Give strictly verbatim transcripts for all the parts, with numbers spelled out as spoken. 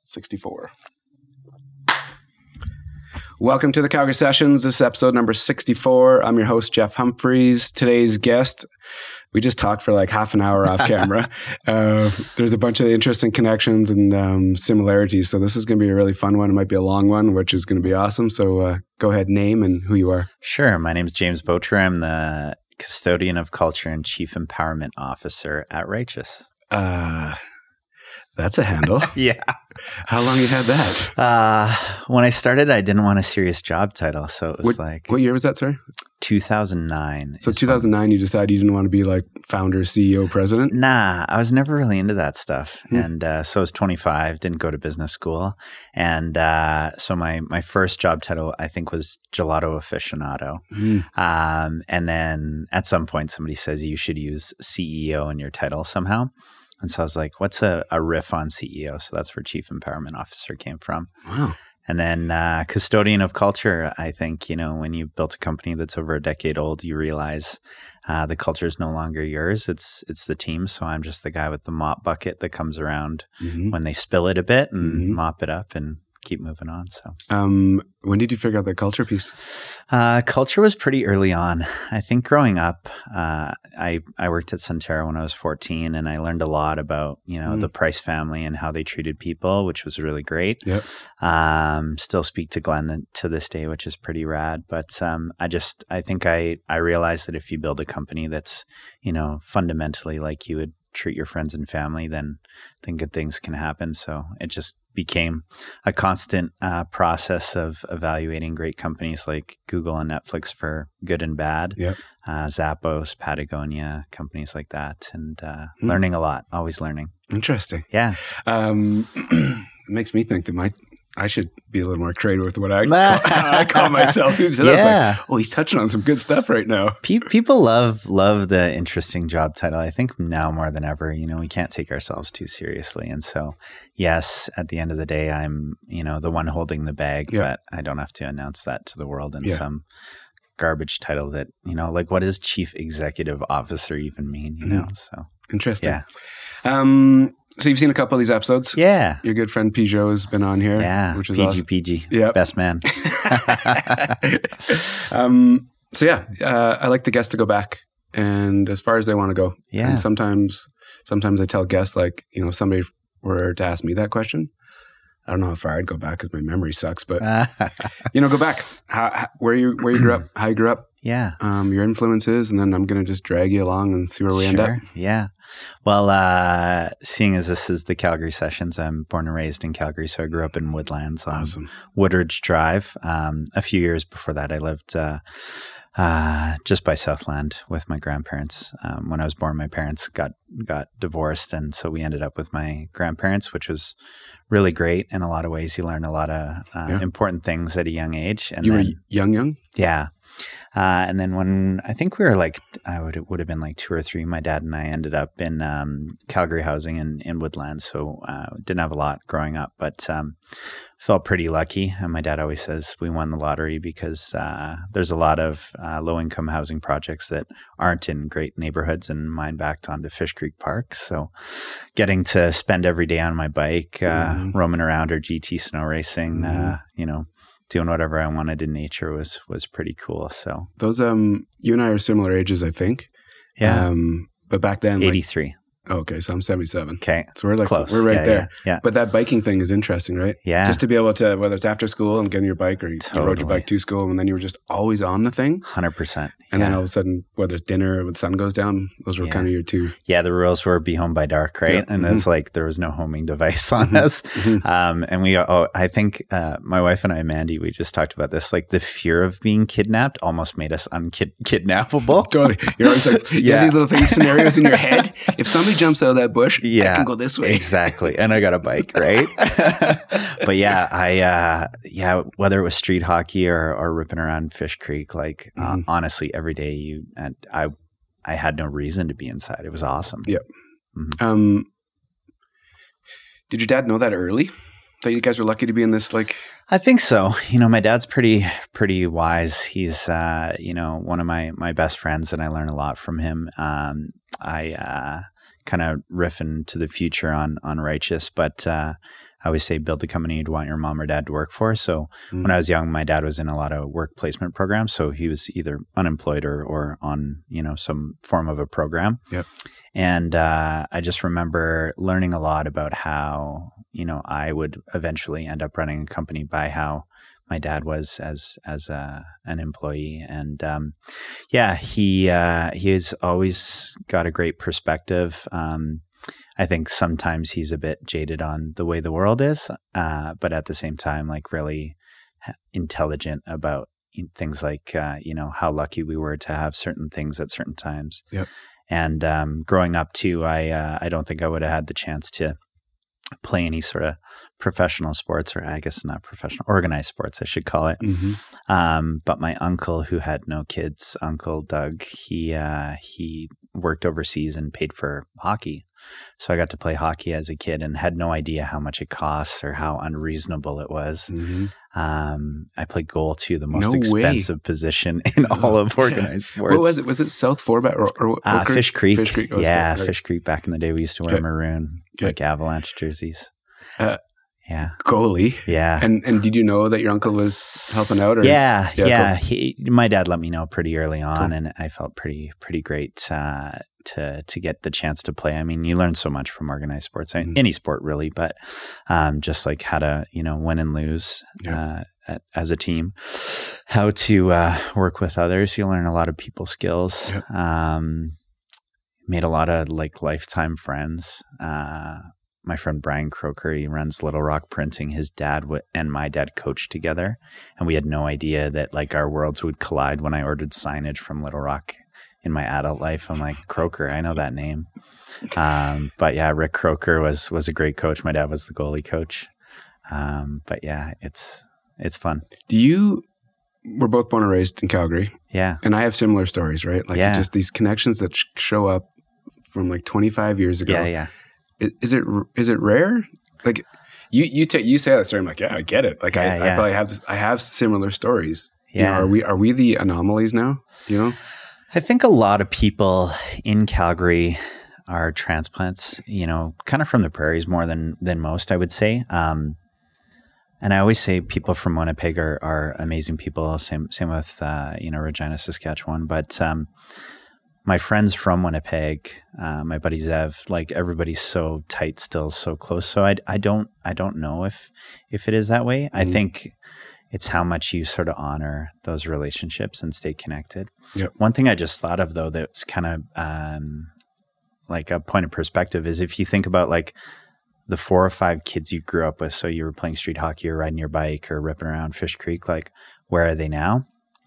sixty-four. Welcome to the Calgary Sessions. This is episode number sixty-four. I'm your host, Jeff Humphreys. Today's guest, we just talked for like half an hour off camera. uh, there's a bunch of interesting connections and um, similarities. So this is going to be a really fun one. It might be a long one, which is going to be awesome. So uh, go ahead, name and who you are. Sure. My name is James Bocher. I'm the Custodian of Culture and Chief Empowerment Officer at Righteous. Uh, that's a handle. Yeah. How long you had that? Uh, when I started, I didn't want a serious job title. So it was what, like... What year was that, sorry? two thousand nine. So two thousand nine, when, you decided you didn't want to be like founder, C E O, president? Nah, I was never really into that stuff. Hmm. And uh, so I was twenty-five, didn't go to business school. And uh, so my, my first job title, I think, was gelato aficionado. Hmm. Um, and then at some point, somebody says you should use C E O in your title somehow. And so I was like, what's a, a riff on C E O? So that's where Chief Empowerment Officer came from. Wow. And then uh, Custodian of Culture, I think, you know, when you built a company that's over a decade old, you realize uh, the culture is no longer yours. It's it's the team. So I'm just the guy with the mop bucket that comes around Mm-hmm. when they spill it a bit and Mhm. mop it up and keep moving on. So Um, when did you figure out the culture piece? uh, culture was pretty early on. I think growing up, uh, I I worked at Centerra when I was fourteen, and I learned a lot about, you know, Mm. the Price family and how they treated people, which was really great. Yep. Um, still speak to Glenn to this day, which is pretty rad. But um, I just, I think I, I realized that if you build a company that's, you know, fundamentally like you would treat your friends and family, then then good things can happen. So it just became a constant uh, process of evaluating great companies like Google and Netflix for good and bad, Yep. uh, Zappos, Patagonia, companies like that, and uh, Hmm. learning a lot, always learning. Interesting. Yeah. Um, it makes me think that my I should be a little more creative with what I call, I call myself. So that's Yeah. like, oh, he's touching on some good stuff right now. Pe- people love love the interesting job title. I think now more than ever, you know, we can't take ourselves too seriously. And so, yes, at the end of the day, I'm, you know, the one holding the bag, Yeah. but I don't have to announce that to the world in Yeah. some garbage title that, you know, like what does Chief Executive Officer even mean, you know? So, Interesting. yeah. Um, so you've seen a couple of these episodes. Yeah. Your good friend Peugeot has been on here. Yeah. Which is P G awesome. P G. Yep. Best man. um, so yeah, uh, I like the guests to go back and as far as they want to go. Yeah. And sometimes, sometimes I tell guests, like, you know, if somebody were to ask me that question, I don't know how far I'd go back because my memory sucks, but you know, go back. How, how, where you where you grew up, how you grew up, Yeah. um, your influences, and then I'm gonna just drag you along and see where we end up. Sure. Yeah. Well, uh, seeing as this is the Calgary Sessions, I'm born and raised in Calgary, so I grew up in Woodlands on Awesome. Woodridge Drive. Um, a few years before that, I lived uh, uh, just by Southland with my grandparents. Um, when I was born, my parents got got divorced, and so we ended up with my grandparents, which was really great in a lot of ways. You learn a lot of uh, Yeah. important things at a young age. And You then, were young, young. yeah. Uh, and then when I think we were like, I would would have been like two or three, my dad and I ended up in um, Calgary housing in, in Woodlands. So uh, didn't have a lot growing up, but um, felt pretty lucky. And my dad always says we won the lottery because uh, there's a lot of uh, low income housing projects that aren't in great neighborhoods, and mine backed onto Fish Creek Park. So getting to spend every day on my bike, uh, Mhm. roaming around or G T snow racing, Mhm. uh, you know, doing whatever I wanted in nature was was pretty cool. So Those um, you and I are similar ages, I think. yeah, Um, but back then, like, eighty-three. oh, okay, so I'm seventy-seven. Okay, So we're like close. we're right Yeah, there. Yeah, But that biking thing is interesting, right? yeah, Just to be able to, whether it's after school and getting your bike, or you, you rode your Totally. bike to school, and then you were just always on the thing. hundred percent. And yeah. then all of a sudden, whether it's dinner or when the sun goes down, those were Yeah. kind of your two. yeah, the rules were be home by dark, right? Yeah. And Mhm. it's like there was no homing device on Mhm. us. Mhm. Um, and we, oh, I think uh, my wife and I, Mandy, we just talked about this. Like the fear of being kidnapped almost made us unkidnappable. Totally. You're always like, you Yeah. have these little things, scenarios in your head. If somebody jumps out of that bush, I Yeah, can go this way. exactly. And I got a bike, right? But yeah, I, uh, yeah, whether it was street hockey or, or ripping around Fish Creek, like uh, Mhm. honestly, every day you, and I, I had no reason to be inside. It was awesome. Yep. Um, did your dad know that early? That you guys were lucky to be in this, like, I think so. You know, my dad's pretty pretty wise. He's uh, you know, one of my my best friends, and I learn a lot from him. Um, I uh, kind of riff into the future on on Righteous, but uh, I always say build the company you'd want your mom or dad to work for. So mm-hmm. when I was young, my dad was in a lot of work placement programs. So he was either unemployed or, or on, you know, some form of a program. Yep. And uh, I just remember learning a lot about how, you know, I would eventually end up running a company by how my dad was as as a, an employee. And um, yeah, he uh, he has always got a great perspective. Um, I think sometimes he's a bit jaded on the way the world is, uh, but at the same time, like really intelligent about things like, uh, you know, how lucky we were to have certain things at certain times. Yep. And um, growing up too, I uh, I don't think I would have had the chance to play any sort of professional sports, or I guess not professional, organized sports, I should call it. Mm-hmm. Um, but my uncle, who had no kids, Uncle Doug, he uh, he worked overseas and paid for hockey. So I got to play hockey as a kid and had no idea how much it costs or how unreasonable it was. Mm-hmm. Um, I played goal too, the most no expensive way. position in all of organized sports. What was it? Was it South Forbat or, or uh, Fish Creek? Fish Creek. Oh, yeah, right. Fish Creek. Back in the day, we used to wear Okay. maroon, Okay. like Avalanche jerseys. Uh, yeah. Goalie. Yeah. And and did you know that your uncle was helping out? Or? Yeah, yeah. Yeah, cool. He, my dad let me know pretty early on, Cool. and I felt pretty pretty great uh, to to get the chance to play. I mean, you learn so much from organized sports, I mean, Mm-hmm. any sport really, but um, just like how to you know win and lose Yeah. uh, at, as a team, how to uh, work with others. You learn a lot of people skills. Yep. Um, made a lot of like lifetime friends. Uh, My friend Brian Croker, he runs Little Rock Printing. His dad w- and my dad coached together, and we had no idea that like our worlds would collide when I ordered signage from Little Rock in my adult life. I'm like, Croker, I know that name. Um, but yeah, Rick Croker was was a great coach. My dad was the goalie coach. Um, but yeah, it's it's fun. Do you? We're both born and raised in Calgary. Yeah, and I have similar stories, right? Like Yeah. just these connections that sh- show up from like twenty-five years ago. yeah, yeah. Is, is it is it rare? Like you you take you say that story, I'm like, yeah, I get it. Like Yeah, I, yeah. I probably have this, I have similar stories. You Yeah. know, are we are we the anomalies now? You know? I think a lot of people in Calgary are transplants, you know, kind of from the prairies more than than most, I would say. Um, and I always say people from Winnipeg are, are amazing people. Same same with uh, you know Regina, Saskatchewan. But um, my friends from Winnipeg, uh, my buddy Zev, like everybody's so tight, still so close. So I, I don't I don't know if if it is that way. I Mhm. think it's how much you sort of honor those relationships and stay connected. Yep. One thing I just thought of though that's kind of um, like a point of perspective is if you think about like the four or five kids you grew up with, so you were playing street hockey or riding your bike or ripping around Fish Creek, like where are they now?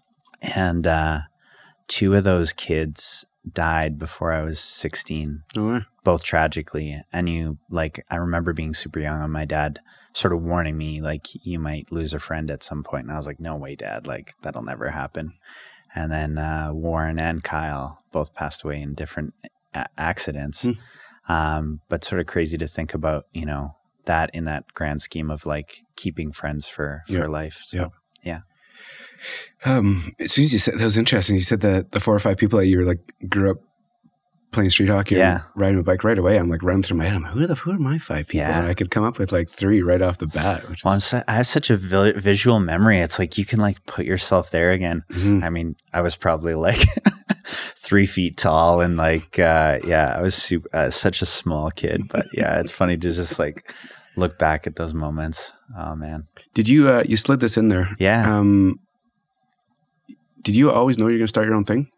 And uh, two of those kids died before I was sixteen, No way. both tragically. And you like, I remember being super young and my dad sort of warning me, like, you might lose a friend at some point. And I was like, no way, Dad, like that'll never happen. And then uh, Warren and Kyle both passed away in different a- accidents. Hmm. Um, but sort of crazy to think about, you know, that in that grand scheme of like keeping friends for, for Yep. life. So, Yep. yeah. Um, as soon as you said that was interesting, you said that the four or five people that you were like grew up playing street hockey Yeah. and riding a bike right away. I'm like running through my head. I'm like, who the who are my five people? Yeah. And I could come up with like three right off the bat. Which Well, I'm is, su- I have such a vi- visual memory. It's like you can like put yourself there again. Mhm. I mean, I was probably like three feet tall and like, uh, yeah, I was super, uh, such a small kid. But yeah, it's funny to just like look back at those moments. Oh man. Did you uh, you slid this in there? Yeah. Um, did you always know you're going to start your own thing?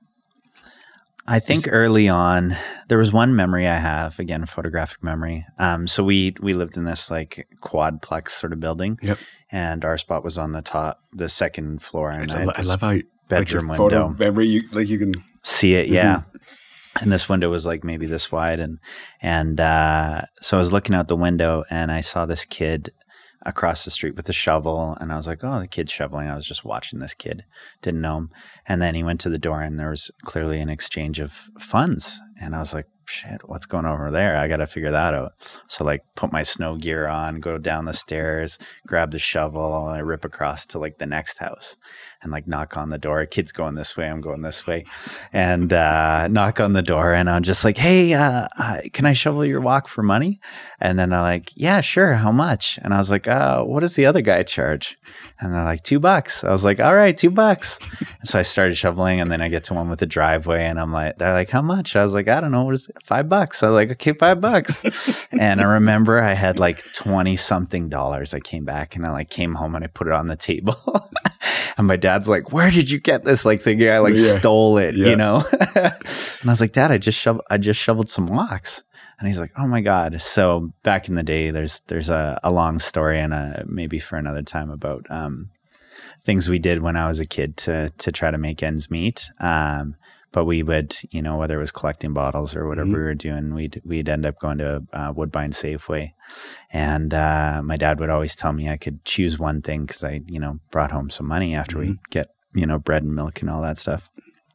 I think early on, there was one memory I have, again, photographic memory. Um, so we we lived in this like quadplex sort of building, Yep. and our spot was on the top, the second floor. And I, had lo- I this love how you, like your bedroom photo window. memory. You like you can. See it, yeah. Mm-hmm. And this window was like maybe this wide, and and uh, so I was looking out the window, and I saw this kid across the street with a shovel, and I was like, oh, the kid's shoveling. I was just watching this kid, didn't know him. And then he went to the door, and there was clearly an exchange of funds. And I was like, shit, what's going on over there? I got to figure that out. So like put my snow gear on, go down the stairs, grab the shovel, and I rip across to like the next house and like knock on the door. Kid's going this way, I'm going this way, and uh, knock on the door. And I'm just like, hey, uh, uh, can I shovel your walk for money? And then they're like, yeah, sure. How much? And I was like, uh, what does the other guy charge? And they're like, two bucks. I was like, all right, two bucks. And so I started shoveling, and then I get to one with the driveway, and I'm like, they're like, how much? I was like, I don't know. What is it? Five bucks. I was like, okay, five bucks. And I remember I had like twenty something dollars. I came back and I like came home and I put it on the table. And my dad's like, where did you get this? Like thinking I like yeah. stole it, yeah. you know? And I was like, Dad, I just shoveled, I just shoveled some walks. And he's like, oh my God. So back in the day, there's, there's a, a long story and a, maybe for another time about, um, things we did when I was a kid to, to try to make ends meet. Um, But we would, you know, whether it was collecting bottles or whatever mm-hmm. we were doing, we'd we'd end up going to uh, Woodbine Safeway, and uh, my dad would always tell me I could choose one thing because I, you know, brought home some money after mm-hmm. we get, you know, bread and milk and all that stuff,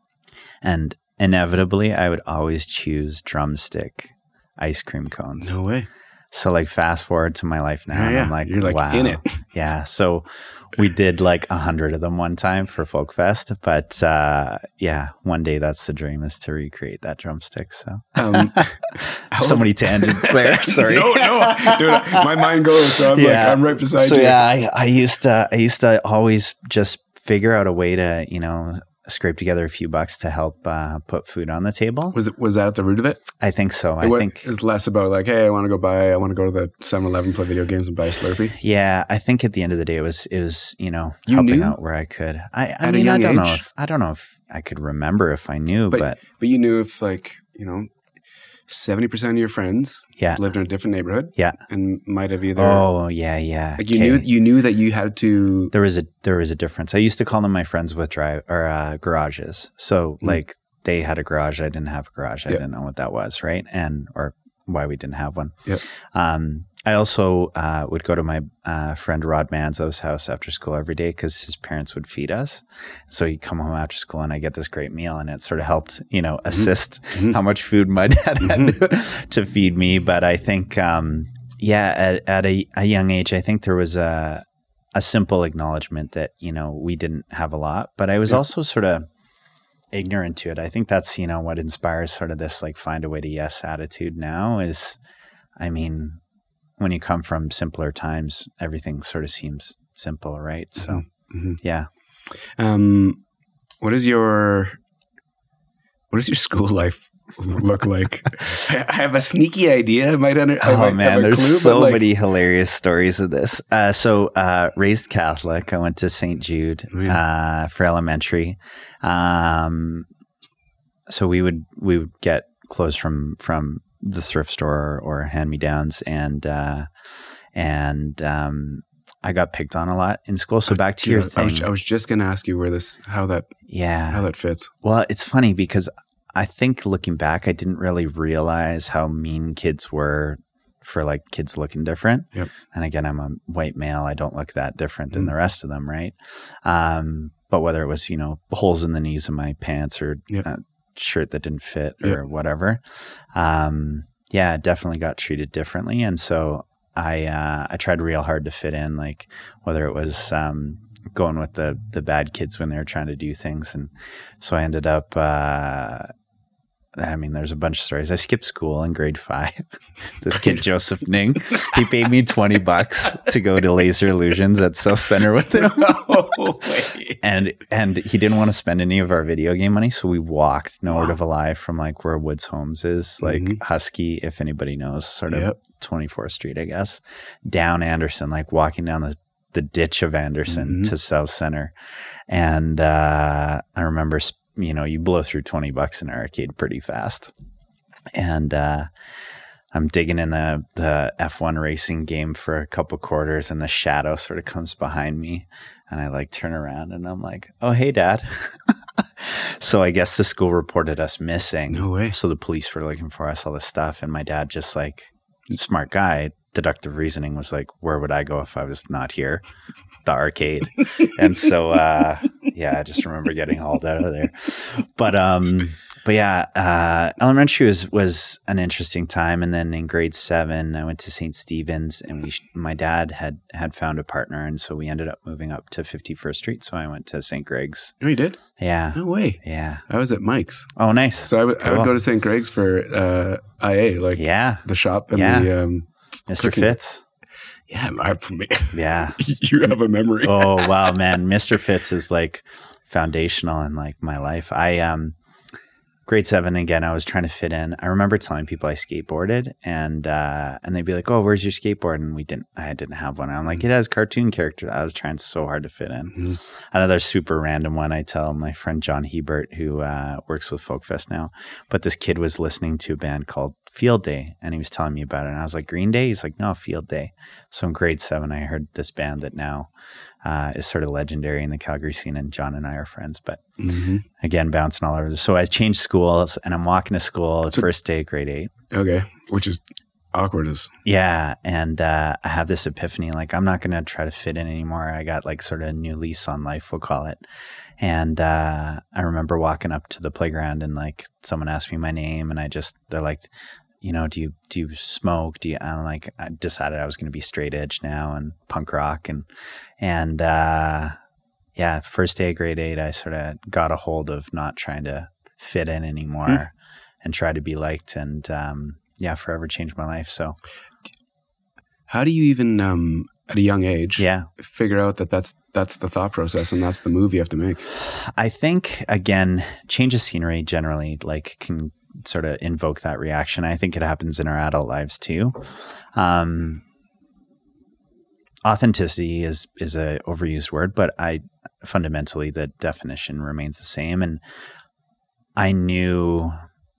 and inevitably I would always choose drumstick ice cream cones. No way. So like fast forward to my life now, yeah, and yeah. I'm like, you're like wow. in it. Yeah. So we did like a hundred of them one time for Folk Fest, but uh, yeah, one day that's the dream is to recreate that drumstick. So um, so many tangents there. Sorry. no, no, dude, my mind goes. So I'm yeah. like, I'm right beside so, you. So yeah, I, I used to, I used to always just figure out a way to, you know, scrape together a few bucks to help uh, put food on the table. Was it was that at the root of it? I think so. It I was, think it was less about like, hey, I want to go buy, I want to go to the seven eleven, play video games, and buy a Slurpee. Yeah, I think at the end of the day, it was it was you know you helping knew? out where I could. I, I at mean, a young I don't age? know if I don't know if I could remember if I knew, but but but you knew if like you know. seventy percent of your friends yeah. lived in a different neighborhood yeah. and might have either oh yeah yeah like you okay. knew you knew that you had to there was a there was a difference. I used to call them my friends with drive or uh, garages. So mm. like they had a garage, I didn't have a garage. I yep. didn't know what that was, right? And or why we didn't have one. Yep. Um, I also uh, would go to my uh, friend Rod Manzo's house after school every day because his parents would feed us. So he'd come home after school and I get this great meal, and it sort of helped, you know, assist mm-hmm. how much food my dad had mm-hmm. to, to feed me. But I think, um, yeah, at, at a, a young age, I think there was a a simple acknowledgement that, you know, we didn't have a lot, but I was yep. also sort of ignorant to it. I think that's, you know, what inspires sort of this like find a way to yes attitude now is, I mean, when you come from simpler times, everything sort of seems simple, right? So, mm-hmm. yeah. Um, what is your what does your school life look like? I have a sneaky idea. I might under, I oh might man, have a there's clue, so like, many hilarious stories of this. Uh, so, uh, raised Catholic, I went to Saint Jude oh, yeah. uh, for elementary. Um, so we would we would get clothes from from. the thrift store or hand-me-downs, and uh, and um, I got picked on a lot in school. So back to Dude, your I thing, was, I was just going to ask you where this, how that, yeah, how that fits. Well, it's funny because I think looking back, I didn't really realize how mean kids were for like kids looking different. Yep. And again, I'm a white male; I don't look that different than mm. the rest of them, right? Um, but whether it was you know holes in the knees of my pants or yep. uh, shirt that didn't fit or yep. whatever. Um, yeah, definitely got treated differently. And so I, uh, I tried real hard to fit in, like whether it was, um, going with the, the bad kids when they were trying to do things. And so I ended up, uh, I mean, there's a bunch of stories. I skipped school in grade five. This kid, Joseph Ning, he paid me twenty bucks to go to Laser Illusions at South Center with him. No way. And, and he didn't want to spend any of our video game money. So we walked, no wow. word of a lie, from like where Woods Homes is, like mm-hmm. Husky, if anybody knows, sort of yep. twenty-fourth Street, I guess, down Anderson, like walking down the, the ditch of Anderson mm-hmm. to South Center. And uh, I remember sp- you know, you blow through twenty bucks in an arcade pretty fast. And uh, I'm digging in the, the F one racing game for a couple quarters, and the shadow sort of comes behind me. And I like turn around and I'm like, oh, hey, Dad. So I guess the school reported us missing. No way. So the police were looking for us, all this stuff. And my dad, just like smart guy, deductive reasoning, was like, where would I go if I was not here? The arcade. And so, uh, yeah, I just remember getting hauled out of there. But, um, but yeah, uh, elementary was, was an interesting time. And then in grade seven, I went to Saint Stephen's, and we, my dad had, had found a partner. And so we ended up moving up to fifty-first Street. So I went to Saint Greg's. Oh, you did? Yeah. No way. Yeah. I was at Mike's. Oh, nice. So I, w- cool. I would go to Saint Greg's for uh, I A, like yeah. the shop and yeah. the um, Mister Fitz. Yeah, I, for me. Yeah. You have a memory. Oh, wow, man. Mister Fitz is like foundational in like my life. I, um, grade seven, again, I was trying to fit in. I remember telling people I skateboarded, and, uh, and they'd be like, oh, where's your skateboard? And we didn't, I didn't have one. I'm like, it has cartoon characters. I was trying so hard to fit in. Mm-hmm. Another super random one, I tell my friend John Hebert, who, uh, works with Folkfest now, but this kid was listening to a band called Field Day, and he was telling me about it. And I was like, Green Day? He's like, no, Field Day. So in grade seven, I heard this band that now uh, is sort of legendary in the Calgary scene, and John and I are friends. But mm-hmm. again, bouncing all over. So I changed schools, and I'm walking to school. It's so, first day, grade eight. Okay, which is awkward as. Yeah, and uh, I have this epiphany, like, I'm not going to try to fit in anymore. I got like sort of a new lease on life, we'll call it. And uh, I remember walking up to the playground, and like someone asked me my name, and I just, they're like, you know, do you do you smoke? Do you? I'm like, I decided I was going to be straight edge now and punk rock, and and uh, yeah, first day of grade eight, I sort of got a hold of not trying to fit in anymore mm. and try to be liked, and um, yeah, forever changed my life. So, how do you even um, at a young age, yeah, figure out that that's that's the thought process and that's the move you have to make? I think again, change of scenery generally like can sort of invoke that reaction. I think it happens in our adult lives too. Um, authenticity is is a overused word, but I fundamentally the definition remains the same. And I knew,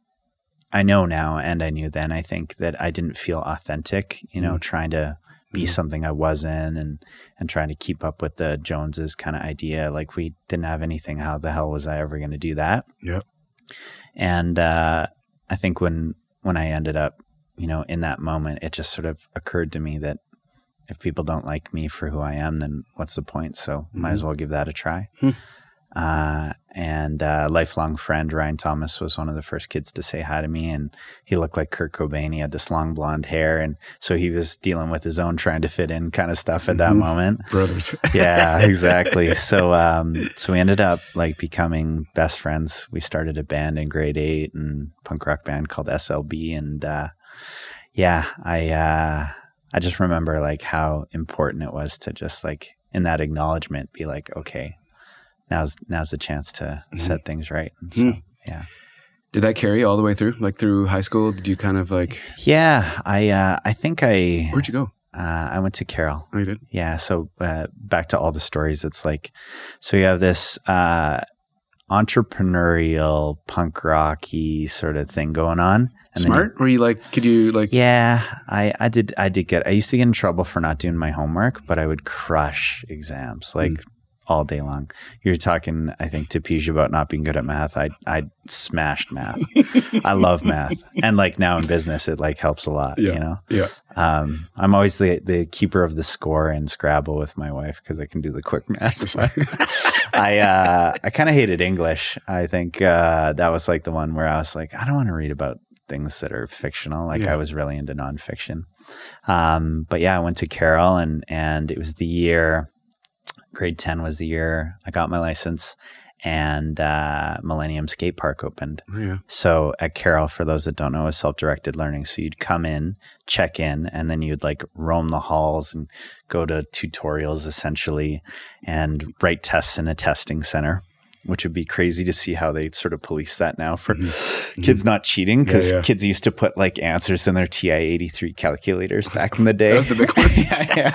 I know now, and I knew then, I think that I didn't feel authentic, you know, mm. trying to be mm. something I wasn't, and and trying to keep up with the Joneses kind of idea. Like, we didn't have anything. How the hell was I ever going to do that? Yep. And uh, I think when when I ended up, you know, in that moment, it just sort of occurred to me that if people don't like me for who I am, then what's the point? So mm-hmm. might as well give that a try. Hmm. Uh, and uh, lifelong friend Ryan Thomas was one of the first kids to say hi to me, and he looked like Kurt Cobain. He had this long blonde hair, and so he was dealing with his own trying to fit in kind of stuff at that mm-hmm. moment. Brothers. Yeah, exactly. So, um, so we ended up like becoming best friends. We started a band in grade eight, and punk rock band called S L B, and uh, yeah, I uh, I just remember like how important it was to just like in that acknowledgement be like, okay. Now's now's the chance to mm-hmm. set things right. And so, mm. yeah. Did that carry all the way through, like through high school? Did you kind of like? Yeah, I uh, I think I. Where'd you go? Uh, I went to Carroll. Oh, you did? Yeah. So uh, back to all the stories. It's like, so you have this uh, entrepreneurial punk rocky sort of thing going on. And Smart? You, Were you like? Could you like? Yeah, I I did I did get. I used to get in trouble for not doing my homework, but I would crush exams. Like. Mm. All day long. You're talking, I think, to Pij about not being good at math. I I smashed math. I love math, and like now in business, it like helps a lot. Yeah, you know. Yeah. Um, I'm always the the keeper of the score in Scrabble with my wife because I can do the quick math. I uh, I kind of hated English. I think uh, that was like the one where I was like, I don't want to read about things that are fictional. Like yeah. I was really into nonfiction. Um, but yeah, I went to Carroll, and and it was the year. Grade ten was the year I got my license, and uh, Millennium Skate Park opened. Oh, yeah. So at Carroll, for those that don't know, is self-directed learning. So you'd come in, check in, and then you'd like roam the halls and go to tutorials essentially and write tests in a testing center, which would be crazy to see how they sort of police that now for mm-hmm. kids not cheating, because yeah, yeah. kids used to put like answers in their T I eighty-three calculators back in the day. That was the big one. yeah,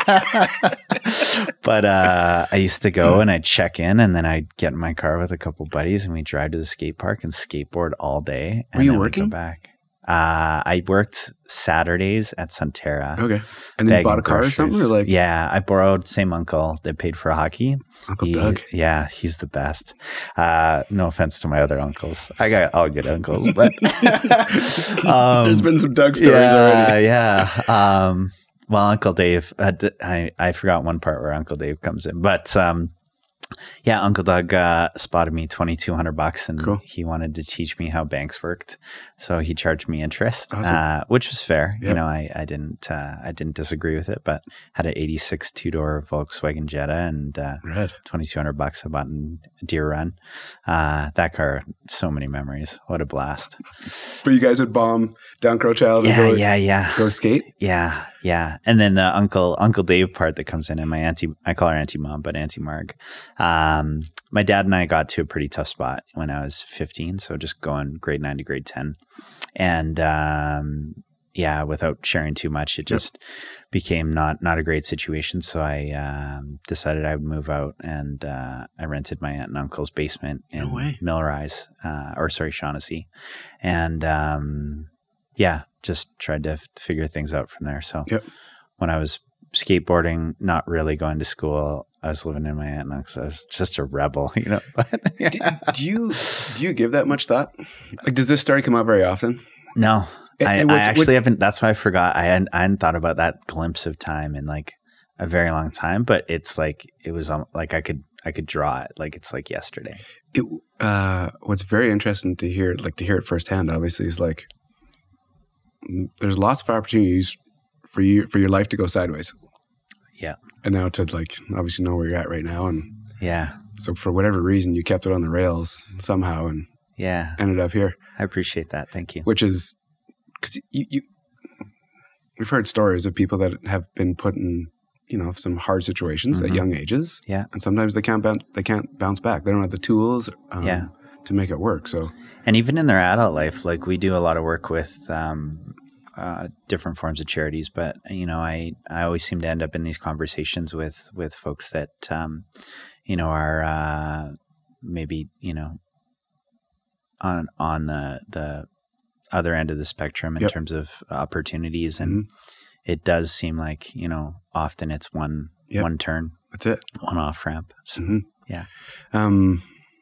yeah. But uh, I used to go and I'd check in, and then I'd get in my car with a couple buddies, and we'd drive to the skate park and skateboard all day. And Were you then working? We'd go back. Uh, I worked Saturdays at Sunterra. Okay. And then you bought a car groceries. Or something? Or like? Yeah, I borrowed same uncle that paid for hockey. Uncle he, Doug. Yeah, he's the best. Uh, no offense to my other uncles. I got all good uncles. But um, there's been some Doug stories yeah, already. yeah. Um, well, Uncle Dave, uh, I, I forgot one part where Uncle Dave comes in. But um, Yeah, Uncle Doug uh, spotted me twenty-two hundred bucks, and Cool. he wanted to teach me how banks worked. So he charged me interest, Awesome. uh, which was fair. Yep. You know, I, I didn't uh, I didn't disagree with it, but had an eighty-six two door Volkswagen Jetta and uh, Right. twenty-two hundred bucks I bought in Deer Run. Uh, that car, so many memories. What a blast! But you guys would bomb down Crowchild and Yeah, go, yeah, yeah. go skate? Yeah, yeah. And then the Uncle Uncle Dave part that comes in, and my auntie, I call her Auntie Mom, but Auntie Marg. Um, my dad and I got to a pretty tough spot when I was fifteen. So just going grade nine to grade ten. And um, yeah, without sharing too much, it just yep. became not not a great situation. So I um, decided I would move out, and uh, I rented my aunt and uncle's basement in No way. Millrise, uh, or sorry, Shaughnessy. And um, yeah, just tried to f- figure things out from there. So yep. when I was skateboarding, not really going to school, I was living in my aunt and uncle's. I was just a rebel, you know. do, do you do you give that much thought? Like, does this story come out very often? No, And- I, and I what's- actually what- haven't. That's why I forgot. I hadn't, I hadn't thought about that glimpse of time in like a very long time. But it's like it was um, like I could I could draw it like it's like yesterday. It, uh, what's very interesting to hear, like to hear it firsthand, obviously, is like mm, there's lots of opportunities for you for your life to go sideways. Yeah, and now to like obviously know where you're at right now, and yeah. so for whatever reason you kept it on the rails somehow and Yeah, ended up here. I appreciate that. Thank you. Which is because you, you we've heard stories of people that have been put in you know some hard situations Mhm. at young ages, Yeah. and sometimes they can't bounce, they can't bounce back. They don't have the tools, um, Yeah. to make it work. So And even in their adult life, like we do a lot of work with um, uh, different forms of charities, but you know, I, I always seem to end up in these conversations with, with folks that, um, you know, are uh, maybe, you know, on, on the, the other end of the spectrum in Yep. terms of opportunities. And Mhm. it does seem like, you know, often it's one, Yep. one turn, that's it. one off ramp. So, Mhm. yeah. Um,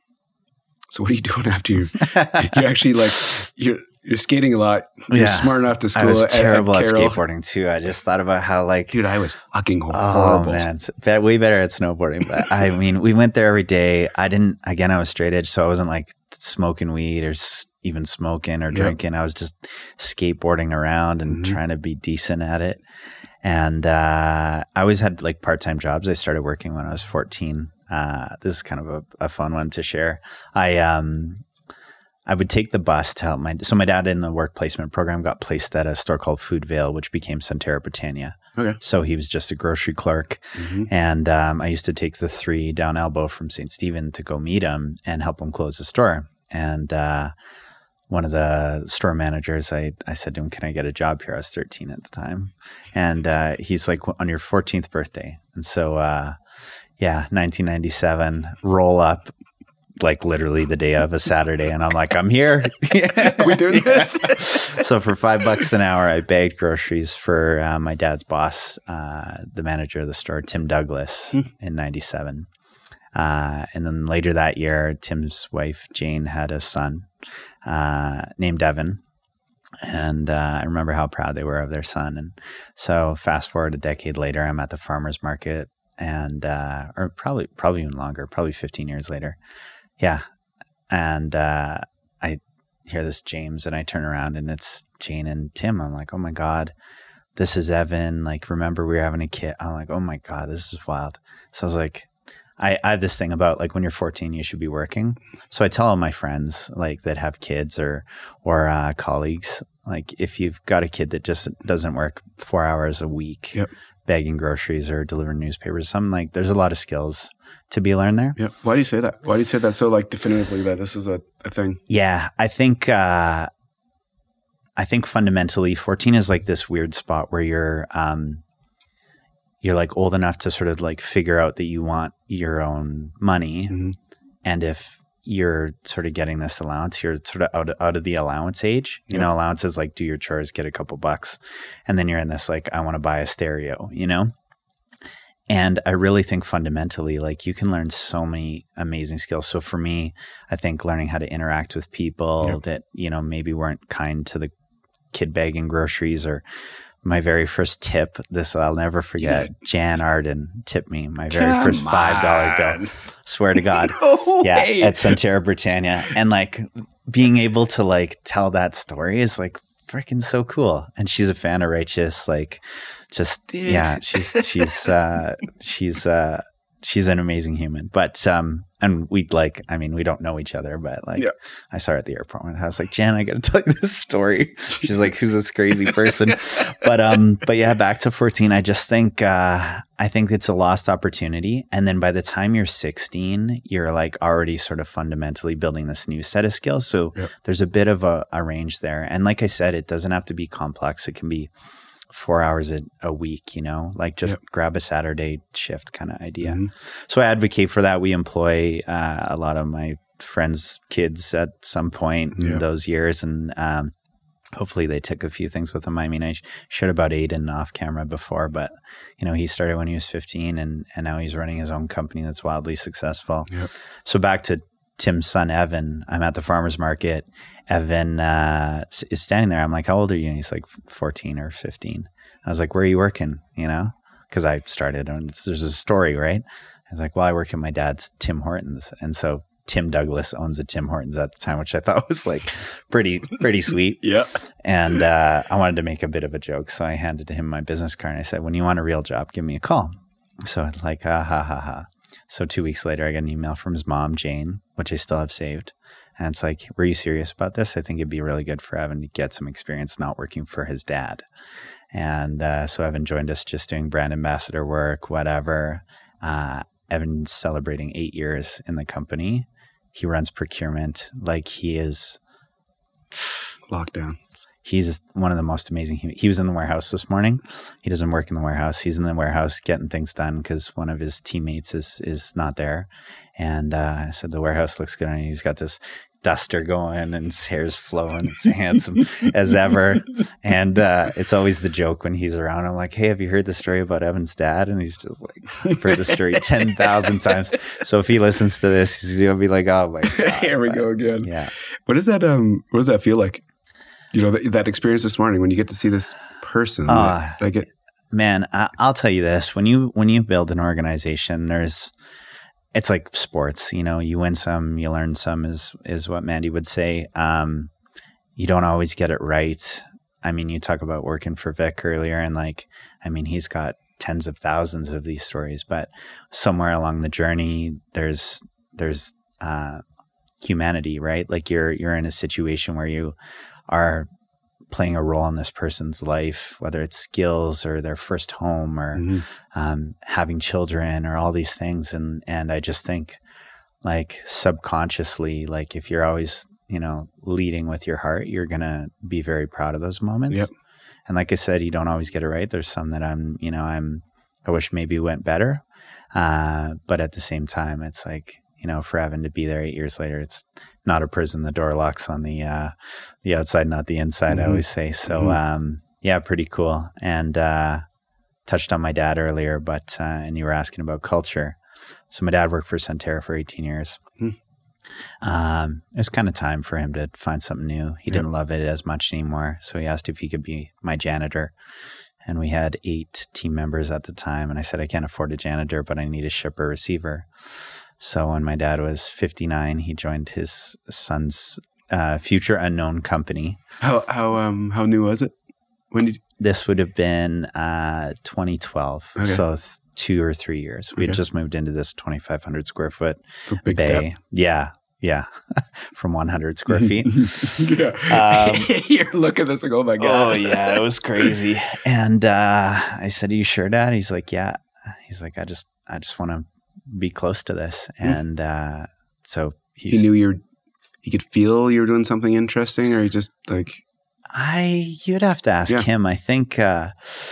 so what are you doing after you? You're actually like you're you're skating a lot. You're Yeah. smart enough to school. I was at- terrible at, at Carroll. skateboarding too. I just thought about how like, Dude, I was fucking oh horrible. man, it's be- way better at snowboarding. But I mean, we went there every day. I didn't, again, I was straight edge. So I wasn't like smoking weed or s- even smoking or Yep. drinking. I was just skateboarding around and Mhm. trying to be decent at it. And uh, I always had like part-time jobs. I started working when I was fourteen. Uh, this is kind of a, a fun one to share. I, um, I would take the bus to help my, so my dad in the work placement program got placed at a store called Food Vale, which became Centera Britannia. Okay. So he was just a grocery clerk. Mhm. And um, I used to take the three down Elbow from Saint Stephen to go meet him and help him close the store. And uh, one of the store managers, I, I said to him, can I get a job here? I was thirteen at the time. And uh, he's like, on your fourteenth birthday. And so, uh, yeah, nineteen ninety-seven, roll up. Like literally the day of a Saturday, and I'm like, I'm here. Are we doing this? So for five bucks an hour, I bagged groceries for uh, my dad's boss, uh, the manager of the store, Tim Douglas, Hmm. in ninety-seven. Uh, and then later that year, Tim's wife, Jane, had a son uh, named Evan. And uh, I remember how proud they were of their son. And so fast forward a decade later, I'm at the farmer's market, and uh, or probably probably even longer, probably fifteen years later. Yeah. And uh, I hear this James, and I turn around and it's Jane and Tim. I'm like, oh my God, this is Evan. Like, remember we were having a kid. I'm like, oh my God, this is wild. So I was like, I, I have this thing about like when you're fourteen, you should be working. So I tell all my friends like that have kids or, or uh, colleagues, like if you've got a kid that just doesn't work four hours a week, Yep. bagging groceries or delivering newspapers, something like there's a lot of skills to be learned there. Yeah. Why do you say that? Why do you say that so like definitively that this is a, a thing? Yeah, I think uh, I think fundamentally, fourteen is like this weird spot where you're um, you're like old enough to sort of like figure out that you want your own money, Mm-hmm. and if you're sort of getting this allowance, you're sort of out of, out of the allowance age. You Yeah. know, allowance is like do your chores, get a couple bucks, and then you're in this like I want to buy a stereo. You know. And I really think fundamentally, like you can learn so many amazing skills. So for me, I think learning how to interact with people Yep. that, you know, maybe weren't kind to the kid bagging groceries or my very first tip, this I'll never forget, Yeah. Jan Arden tipped me my very Come first five dollar on. bill. Swear to God. No yeah, way. at Centerra Britannia. And like being able to like tell that story is like freaking so cool. And she's a fan of Righteous. Like just, Dude. yeah, she's, she's, uh, she's, uh, she's an amazing human. But, um, and we'd like, I mean, we don't know each other, but like, Yeah. I saw her at the airport and I was like, Jan, I got to tell you this story. She's like, who's this crazy person? But, um, but yeah, back to fourteen, I just think, uh, I think it's a lost opportunity. And then by the time you're sixteen, you're like already sort of fundamentally building this new set of skills. So Yep. there's a bit of a, a range there. And like I said, it doesn't have to be complex. It can be four hours a, a week, you know, like just Yep. grab a Saturday shift kind of idea. Mhm. So I advocate for that. We employ uh, a lot of my friends' kids at some point in Yeah. those years. And um, hopefully they took a few things with them. I mean, I sh- shared about Aiden off camera before, but you know, he started when he was fifteen and, and now he's running his own company that's wildly successful. Yep. So back to Tim's son, Evan, I'm at the farmer's market. Evan uh, is standing there. I'm like, how old are you? And he's like fourteen or fifteen. I was like, where are you working? You know, because I started and it's, there's a story, right? I was like, well, I work at my dad's Tim Hortons. And so Tim Douglas owns a Tim Hortons at the time, which I thought was like pretty, pretty sweet. Yeah. And uh, I wanted to make a bit of a joke. So I handed him my business card and I said, when you want a real job, give me a call. So I'd like, ah, ha, ha, ha. So two weeks later, I got an email from his mom, Jane, which I still have saved. And it's like, were you serious about this? I think it'd be really good for Evan to get some experience not working for his dad. And uh, so Evan joined us just doing brand ambassador work, whatever. Uh, Evan's celebrating eight years in the company. He runs procurement like he is. Lockdown. He's one of the most amazing. He, he was in the warehouse this morning. He doesn't work in the warehouse. He's in the warehouse getting things done because one of his teammates is is not there. And uh, I said, the warehouse looks good. And he's got this duster going and his hair's flowing. He's handsome as ever. And uh, it's always the joke when he's around. I'm like, hey, have you heard the story about Evan's dad? And he's just like, I've heard the story ten thousand times. So if he listens to this, he's going to be like, oh my God. Here we But, go again. Yeah. What does that um what does that feel like? You know, that, that experience this morning when you get to see this person. Uh, like it Man, I, I'll tell you this: when you when you build an organization, there's it's like sports. You know, you win some, you learn some. Is is what Mandy would say. Um, you don't always get it right. I mean, you talk about working for Vic earlier, and like, I mean, he's got tens of thousands of these stories. But somewhere along the journey, there's there's uh, humanity, right? Like you're you're in a situation where you are playing a role in this person's life, whether it's skills or their first home or mm-hmm. um, having children or all these things. And, and I just think like subconsciously, like if you're always, you know, leading with your heart, you're going to be very proud of those moments. Yep. And like I said, you don't always get it right. There's some that I'm, you know, I'm, I wish maybe went better. Uh, but at the same time, it's like, you know, for Evan to be there eight years later, it's not a prison. The door locks on the uh, the outside, not the inside, Mm-hmm. I always say. So, Mm-hmm. um, yeah, pretty cool. And uh, touched on my dad earlier, but, uh, and you were asking about culture. So my dad worked for Centerra for eighteen years. Mm-hmm. Um, it was kind of time for him to find something new. He Yep. didn't love it as much anymore. So he asked if he could be my janitor. And we had eight team members at the time. And I said, I can't afford a janitor, but I need a shipper receiver. So when my dad was fifty-nine, he joined his son's uh, future unknown company. How how um how new was it? When did This would have been uh, twenty twelve, Okay. so th- two or three years. We had Okay. just moved into this twenty-five hundred square foot it's a big bay. step. Yeah, yeah, from one hundred square feet. yeah. Um, You're looking at this like, oh my God. Oh yeah, it was crazy. And uh, I said, "Are you sure, Dad?" He's like, "Yeah." He's like, "I just, I just want to be close to this." And uh, so he's, He knew you were, he could feel you were doing something interesting, or he just like, I, you'd have to ask Yeah. him. I think, uh,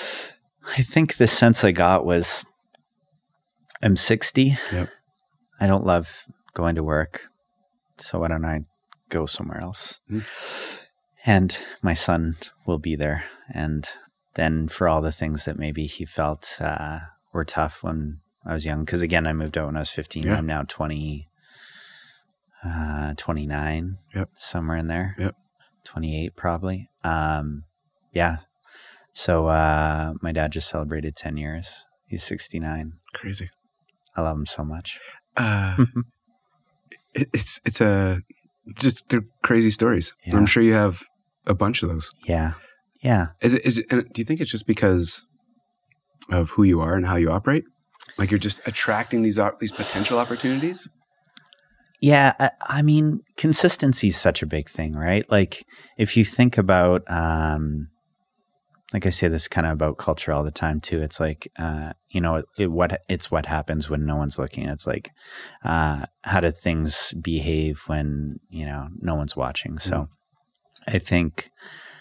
I think the sense I got was, I'm sixty. Yep. I don't love going to work, so why don't I go somewhere else? Mm. And my son will be there. And then for all the things that maybe he felt uh, were tough when I was young, because again, I moved out when I was fifteen. Yeah. I'm now twenty, uh, twenty-nine, Yep. somewhere in there. Yep. twenty-eight probably. Um, yeah. So uh, my dad just celebrated ten years. He's sixty-nine. Crazy. I love him so much. Uh, it, it's it's a just they're crazy stories. Yeah. I'm sure you have a bunch of those. Yeah, yeah. Is it? Is it? Do you think it's just because of who you are and how you operate? Like you're just attracting these op- these potential opportunities? Yeah, I, I mean, consistency is such a big thing, right? Like if you think about, um, like I say this kind of about culture all the time too. It's like, uh, you know, it, it, what it's what happens when no one's looking. It's like, uh, how do things behave when, you know, no one's watching? So mm. I think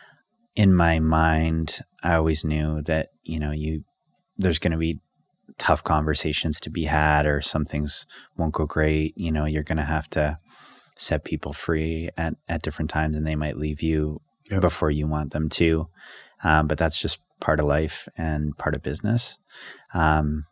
in my mind, I always knew that, you know, you, there's going to be tough conversations to be had, or some things won't go great. You know, you're going to have to set people free at, at different times, and they might leave you yep. before you want them to. Um, but that's just part of life and part of business. Um,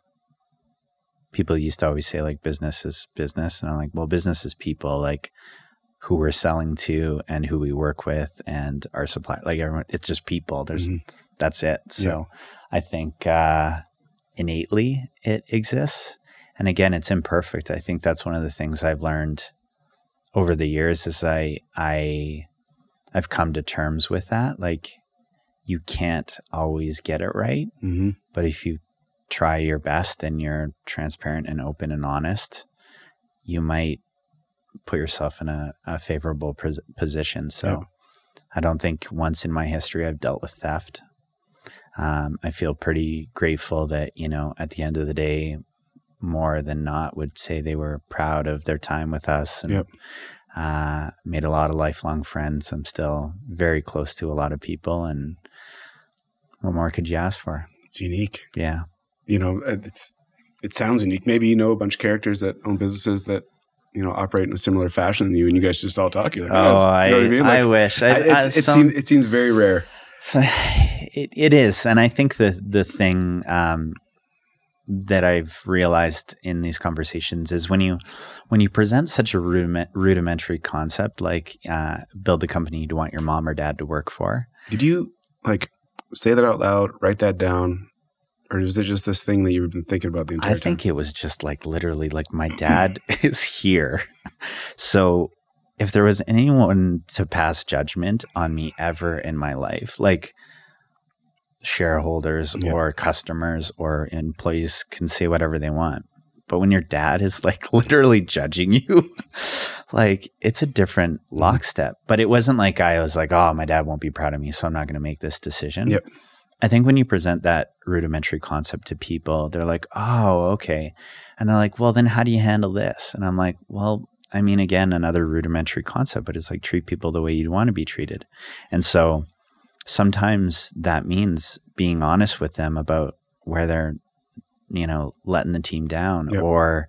people used to always say like business is business. And I'm like, well, business is people, like who we're selling to and who we work with and our supply, like everyone, it's just people. There's, mm-hmm. that's it. So yeah. I think, uh, innately it exists. And again, it's imperfect. I think that's one of the things I've learned over the years is I, I, I've come to terms with that. Like you can't always get it right, mm-hmm. but if you try your best and you're transparent and open and honest, you might put yourself in a, a favorable pos- position. So yeah. I don't think once in my history I've dealt with theft. Um, I feel pretty grateful that, you know, at the end of the day, more than not would say they were proud of their time with us and yep. uh, made a lot of lifelong friends. I'm still very close to a lot of people, and what more could you ask for? It's unique. Yeah. You know, it's, it sounds unique. Maybe you know a bunch of characters that own businesses that, you know, operate in a similar fashion than you, and you guys just all talk. You're like, oh, oh I, you know what I mean? Like, I wish. I, I, it's, I, it, some, seems, it seems very rare. So it, it is. And I think the, the thing um, that I've realized in these conversations is when you when you present such a rudiment, rudimentary concept, like uh, build the company you'd want your mom or dad to work for. Did you like say that out loud, write that down? Or is it just this thing that you've been thinking about the entire time? I think it was just like literally like my dad is here. So if there was anyone to pass judgment on me ever in my life, like shareholders yeah. or customers or employees can say whatever they want. But when your dad is like literally judging you, like it's a different lockstep. But it wasn't like I was like, oh, my dad won't be proud of me, so I'm not going to make this decision. Yep. I think when you present that rudimentary concept to people, they're like, oh, okay. And they're like, well, then how do you handle this? And I'm like, well, I mean, again, another rudimentary concept, but it's like treat people the way you'd want to be treated. And so sometimes that means being honest with them about where they're, you know, letting the team down yep. or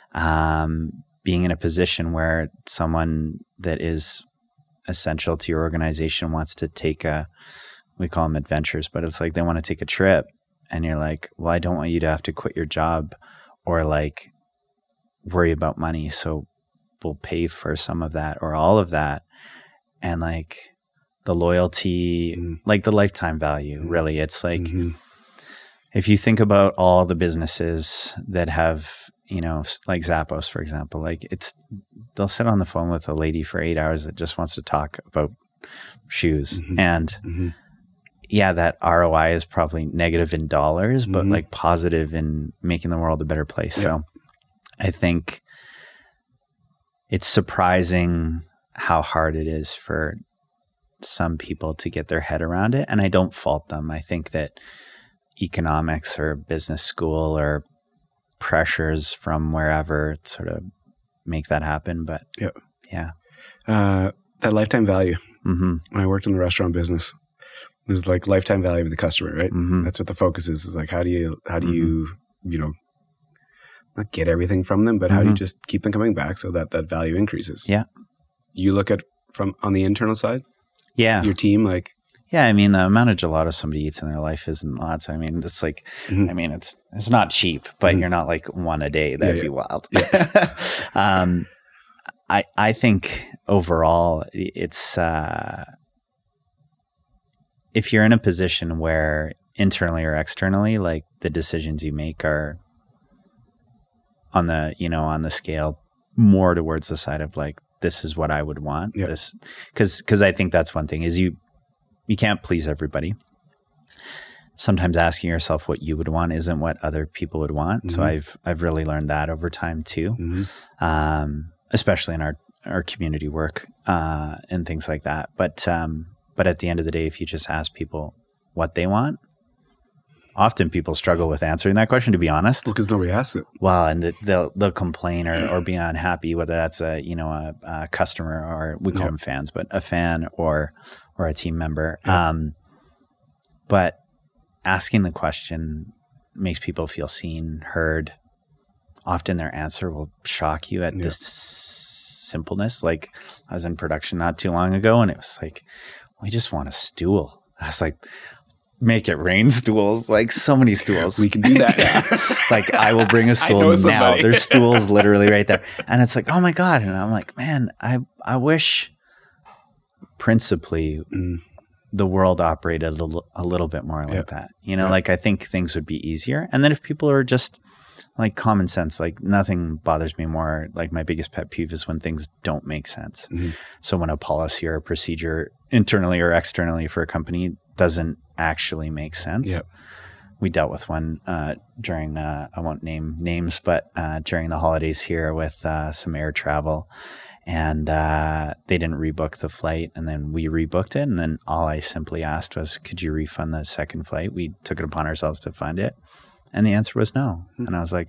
um, being in a position where someone that is essential to your organization wants to take a, we call them adventures, but it's like they want to take a trip and you're like, well, I don't want you to have to quit your job or like worry about money. So we'll pay for some of that or all of that. And like the loyalty, mm-hmm. like the lifetime value, really. It's like, mm-hmm. if you think about all the businesses that have, you know, like Zappos, for example, like it's, they'll sit on the phone with a lady for eight hours that just wants to talk about shoes. Mm-hmm. And mm-hmm. yeah, that R O I is probably negative in dollars, but mm-hmm. like positive in making the world a better place. Yeah. So I think it's surprising how hard it is for some people to get their head around it. And I don't fault them. I think that economics or business school or pressures from wherever sort of make that happen. But yep. yeah. Uh, that lifetime value. Mm-hmm. When I worked in the restaurant business, it was like lifetime value of the customer, right? Mm-hmm. That's what the focus is, is like, how do you, how do mm-hmm. you, you know, not get everything from them, but mm-hmm. how do you just keep them coming back so that that value increases? Yeah. You look at from on the internal side, yeah, your team, like, yeah, I mean, the amount of gelato somebody eats in their life isn't lots. I mean, it's like, mm-hmm. I mean, it's it's not cheap, but mm-hmm. you're not like one a day. That'd yeah, yeah. be wild. Yeah. um, I I think overall, it's uh, if you're in a position where internally or externally, like the decisions you make are on the, you know, on the scale more towards the side of like, this is what I would want. Yep. This, cause, cause I think that's one thing is you, you can't please everybody. Sometimes asking yourself what you would want isn't what other people would want. Mm-hmm. So I've, I've really learned that over time too. Mm-hmm. Um, especially in our, our community work, uh, and things like that. But, um, but at the end of the day, if you just ask people what they want, often people struggle with answering that question, to be honest. Well, because nobody asks it. Well, and they'll they'll complain or, or be unhappy, whether that's a you know a, a customer or we call yep. them fans, but a fan or or a team member. Yep. Um, but asking the question makes people feel seen, heard. Often their answer will shock you at yep. this simpleness. Like I was in production not too long ago, and it was like, we just want a stool. I was like, make it rain stools, like so many stools. We can do that. Yeah. Like I will bring a stool now. There's stools literally right there. And it's like, oh my God. And I'm like, man, I, I wish principally mm. the world operated a little, a little bit more like yeah. that. You know, yeah. like I think things would be easier. And then if people are just like common sense, like nothing bothers me more. Like my biggest pet peeve is when things don't make sense. Mm-hmm. So when a policy or a procedure internally or externally for a company doesn't actually make sense. Yep. We dealt with one uh, during, uh, I won't name names, but uh, during the holidays here with uh, some air travel, and uh, they didn't rebook the flight, and then we rebooked it, and then all I simply asked was, could you refund the second flight? We took it upon ourselves to fund it, and the answer was no. Mm-hmm. And I was like,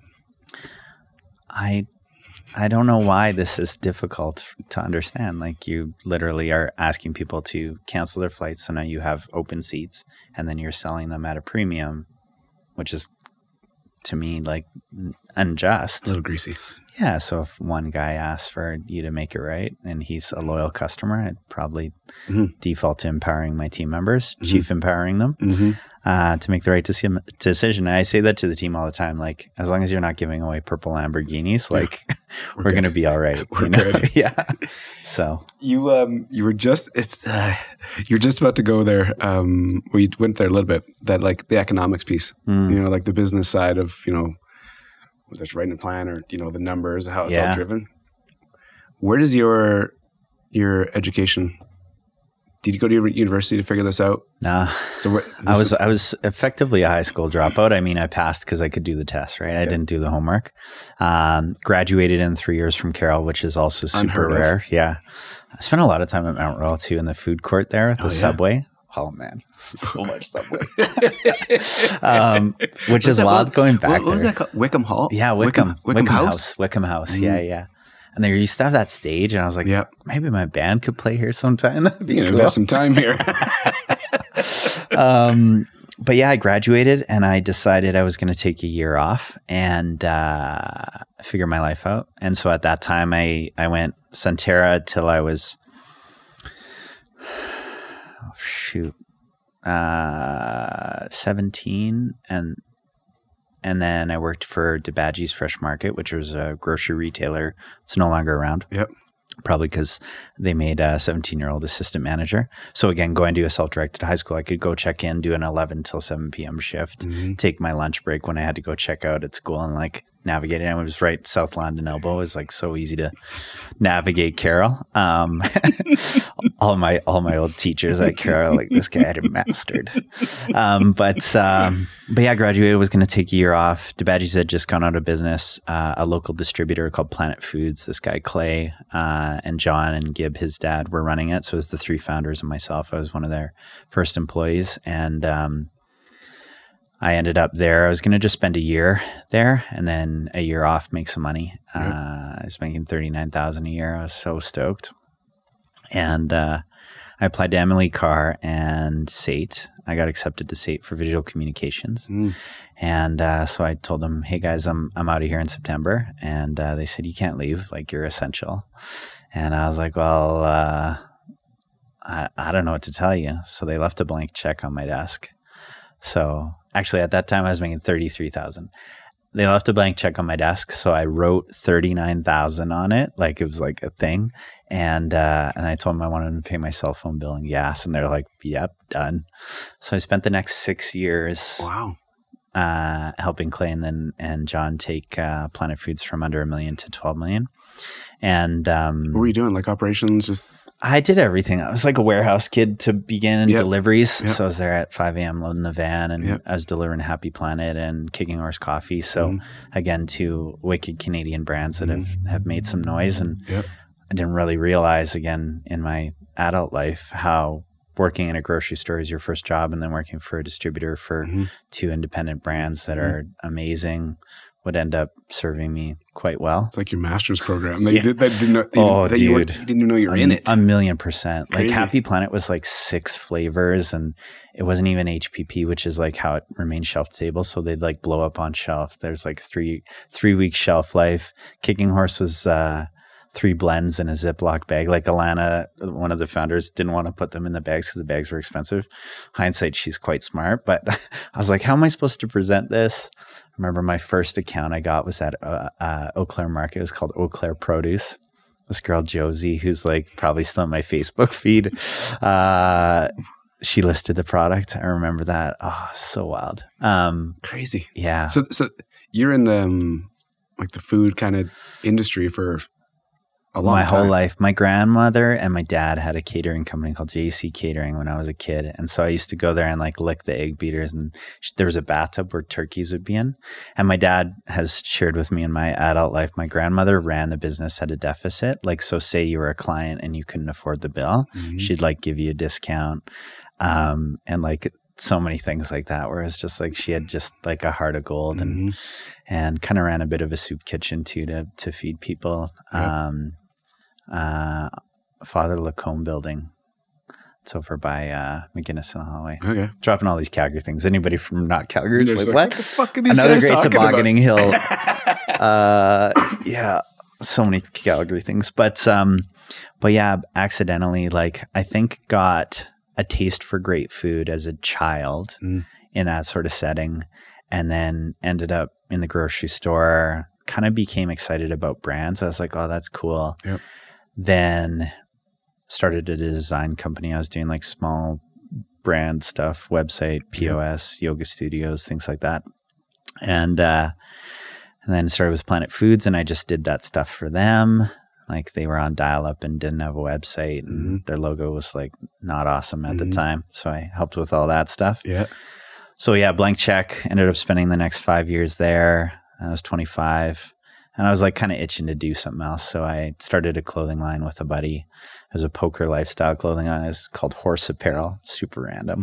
I I don't know why this is difficult to understand. Like you literally are asking people to cancel their flights. So now you have open seats and then you're selling them at a premium, which is to me like unjust. A little greasy. Yeah. So if one guy asks for you to make it right and he's a loyal customer, I'd probably mm-hmm. default to empowering my team members, mm-hmm. chief empowering them mm-hmm. uh, to make the right deci- decision. And I say that to the team all the time. Like, as long as you're not giving away purple Lamborghinis, like yeah, we're, we're going to be all right. We're you know? good. Yeah. So you, um, you were just, it's, uh, you're just about to go there. Um, we went there a little bit, that like the economics piece, mm. you know, like the business side of, you know, whether it's writing a plan or, you know, the numbers, how it's yeah. all driven. Where does your your education? Did you go to university to figure this out? No. So where, I was is, I was effectively a high school dropout. I mean, I passed because I could do the test, right? I yeah. didn't do the homework. Um, graduated in three years from Carroll, which is also super Unheard rare. Of. Yeah. I spent a lot of time at Mount Royal too in the food court there, the oh, Subway. Yeah. Oh man, so much Subway. um, which is wild what, going back. What, what was that called? Wickham Hall? Yeah, Wickham. Wickham, Wickham, Wickham House. House. Wickham House. Mm-hmm. Yeah, yeah. And they used to have that stage, and I was like, yep. maybe my band could play here sometime. That'd be you cool. Invest some time here. um, but yeah, I graduated, and I decided I was going to take a year off and uh, figure my life out. And so at that time, I I went Centerra till I was. Oh, shoot. Uh, seventeen, and and then I worked for DeBadgie's Fresh Market, which was a grocery retailer. It's no longer around. Yep. Probably because they made a seventeen-year-old assistant manager. So again, going to a self-directed high school, I could go check in, do an eleven till seven p.m. shift, mm-hmm. take my lunch break when I had to go check out at school, and like navigate it. And it was right South London Elbow. It was like so easy to navigate Carroll. Um, all my all my old teachers at Carroll, like this guy had it mastered. Um, but um, but yeah, I graduated, was going to take a year off. DeBadgie's had just gone out of business. Uh, a local distributor called Planet Foods, this guy Clay uh, and John and Gib, his dad, were running it. So it was the three founders and myself. I was one of their first employees. And um, I ended up there. I was going to just spend a year there and then a year off, make some money. Yep. Uh, I was making thirty-nine thousand dollars a year. I was so stoked. And uh, I applied to Emily Carr and S A T. I got accepted to S A T for visual communications. Mm. And uh, so I told them, hey guys, I'm I'm out of here in September. And uh, they said, you can't leave. Like, you're essential. And I was like, well, uh, I, I don't know what to tell you. So they left a blank check on my desk. So actually at that time I was making thirty-three thousand dollars. they left a blank check on my desk. So I wrote thirty-nine thousand on it. Like it was like a thing. And, uh, and I told them I wanted to pay my cell phone bill and gas. And they're like, yep, done. So I spent the next six years. Wow. Uh, helping Clay and then, and John take, uh, Planet Foods from under a million to twelve million. And, um, what were you doing? Like operations, just I did everything. I was like a warehouse kid to begin Yep. deliveries. Yep. So I was there at five a.m. loading the van, and Yep. I was delivering Happy Planet and Kicking Horse Coffee. So Mhm. again, two wicked Canadian brands that have, have made some noise. And Yep. I didn't really realize again in my adult life how working in a grocery store is your first job, and then working for a distributor for Mhm. two independent brands that Mhm. are amazing would end up serving me quite well. It's like your master's program. That Yeah. you did, that didn't know, that Oh, you, that you, weren't- dude. you didn't even know you were a, in it. A million percent. Like Crazy. Happy Planet was like six flavors, and it wasn't even H P P, which is like how it remains shelf stable. So they'd like blow up on shelf. There's like three three week shelf life. Kicking Horse was uh, three blends in a Ziploc bag. Like Alana, one of the founders, didn't want to put them in the bags because the bags were expensive. Hindsight, she's quite smart. But I was like, how am I supposed to present this? I remember my first account I got was at uh, uh, Eau Claire Market. It was called Eau Claire Produce. This girl, Josie, who's like probably still on my Facebook feed, uh, she listed the product. I remember that. Oh, so wild. Um, Crazy. yeah. So, so you're in the um, like the food kind of industry for a long my time. whole life. My grandmother and my dad had a catering company called J C Catering when I was a kid. And so I used to go there and like lick the egg beaters, and sh- there was a bathtub where turkeys would be in. And my dad has shared with me in my adult life, my grandmother ran the business at a deficit. Like, so say you were a client and you couldn't afford the bill, Mhm. she'd like give you a discount. Um, and like so many things like that, where it's just like she had just like a heart of gold, and Mhm. and kind of ran a bit of a soup kitchen too to to feed people. Yep. Um, uh, Father Lacombe building. It's over by uh, McGinnis and Holloway. Okay. Dropping all these Calgary things. Anybody from not Calgary They're is just like, like, what? the fuck are these Another guys great talking tobogganing hill. about? uh, yeah, so many Calgary things. But um, but yeah, accidentally, like I think got a taste for great food as a child Mm. in that sort of setting, and then ended up in the grocery store. Kind of became excited about brands. I was like, oh, that's cool. Yep. Then started a design company. I was doing like small brand stuff, website, P O S, yep. yoga studios, things like that. And, uh, and then started with Planet Foods, and I just did that stuff for them. Like they were on dial up and didn't have a website, and Mm-hmm. their logo was like not awesome at Mm-hmm. the time. So I helped with all that stuff. Yeah. So yeah, blank check, ended up spending the next five years there. I was twenty-five, and I was like kind of itching to do something else. So I started a clothing line with a buddy. It was a poker lifestyle clothing line. It's called Horse Apparel. Super random.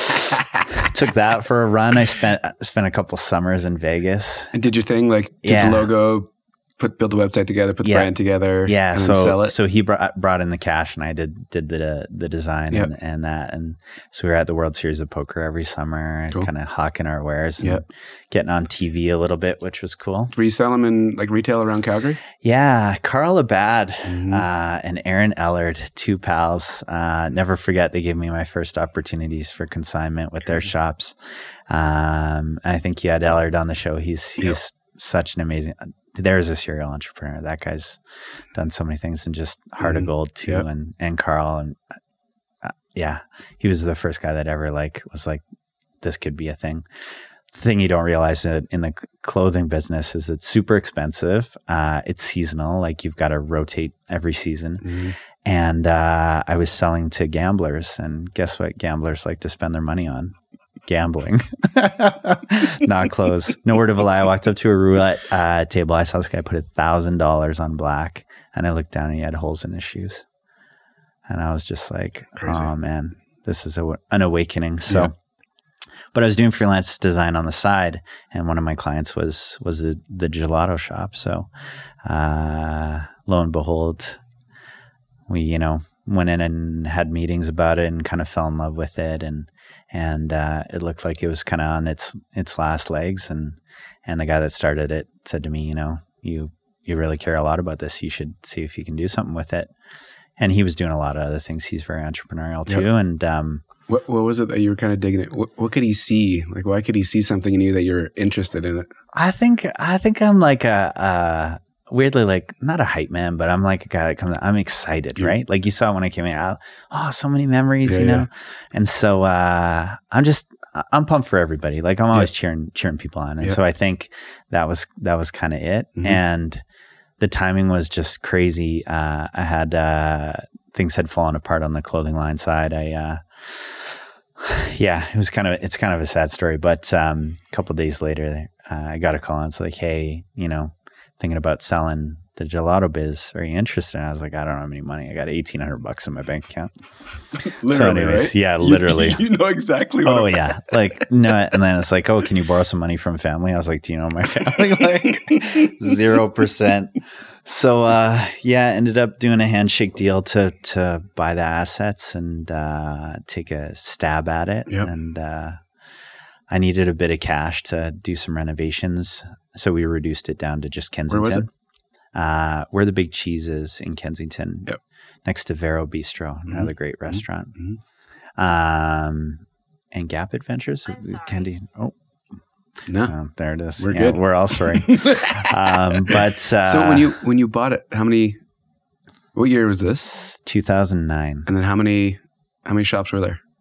Took that for a run. I spent spent a couple summers in Vegas. And did your thing, like did Yeah. the logo, put build the website together, put the Yeah. brand together, Yeah, and so then sell it? so he brought brought in the cash, and I did did the the design Yep. and, and that, and so we were at the World Series of Poker every summer, Cool. kind of hawking our wares, and Yep. getting on T V a little bit, which was cool. Do you sell them in like retail around Calgary? Yeah, Carl Abad Mhm. uh, and Aaron Ellard, two pals. Uh, never forget, they gave me my first opportunities for consignment with their shops. Um, and I think you had Ellard on the show. He's he's Yep. such an amazing. There's a serial entrepreneur. That guy's done so many things, and just heart Mhm. of gold too. Yep. And and Carl, and uh, yeah, he was the first guy that ever like was like, this could be a thing. The thing you don't realize in in the clothing business is it's super expensive. Uh, it's seasonal. Like you've got to rotate every season. Mm-hmm. And uh, I was selling to gamblers, and guess what? Gamblers like to spend their money on gambling, not clothes. No word of a lie. I walked up to a roulette uh, table. I saw this guy put a thousand dollars on black, and I looked down, and he had holes in his shoes. And I was just like, Crazy. "Oh man, this is a, an awakening." So. Yeah. But I was doing freelance design on the side, and one of my clients was was the the gelato shop. So, uh, lo and behold, we you know went in and had meetings about it, and kind of fell in love with it, and and uh, it looked like it was kind of on its its last legs. And and the guy that started it said to me, you know, you you really care a lot about this. You should see if you can do something with it. and he was doing a lot of other things. He's very entrepreneurial too. Yep. And um, what, what was it that you were kind of digging it? What, what could he see? Like, why could he see something in you that you're interested in it? I think I think I'm like a, a weirdly like not a hype man, but I'm like a guy that comes. I'm excited, yeah. right? Like you saw when I came in. I, oh, so many memories, yeah, you know. Yeah. And so uh, I'm just I'm pumped for everybody. Like I'm always yeah. cheering cheering people on, and yeah. so I think that was that was kind of it. Mm-hmm. And the timing was just crazy. Uh, I had uh, things had fallen apart on the clothing line side. I. Uh, Yeah, it was kind of, it's kind of a sad story, but um, a couple of days later, uh, I got a call and it's like, hey, you know, thinking about selling the gelato biz. Are you interested? And I was like, I don't have any money. I got eighteen hundred bucks in my bank account. Literally, so anyways, right? yeah, literally. You, you know exactly what Oh, yeah. Like, no, and then it's like, oh, can you borrow some money from family? I was like, do you know my family? Like, zero percent. So, uh, yeah, ended up doing a handshake deal to to buy the assets and uh, take a stab at it. Yep. And uh, I needed a bit of cash to do some renovations. So we reduced it down to just Kensington. Where was it? Uh, where the Big Cheese is in Kensington, yep. next to Vero Bistro, Mm-hmm. another great restaurant. Mm-hmm. Um, and Gap Adventures, Candy. Oh, no, oh, there it is. We're yeah, good. We're all sorry. um, but uh, so when you when you bought it, how many? What year was this? two thousand nine. And then how many? How many shops were there?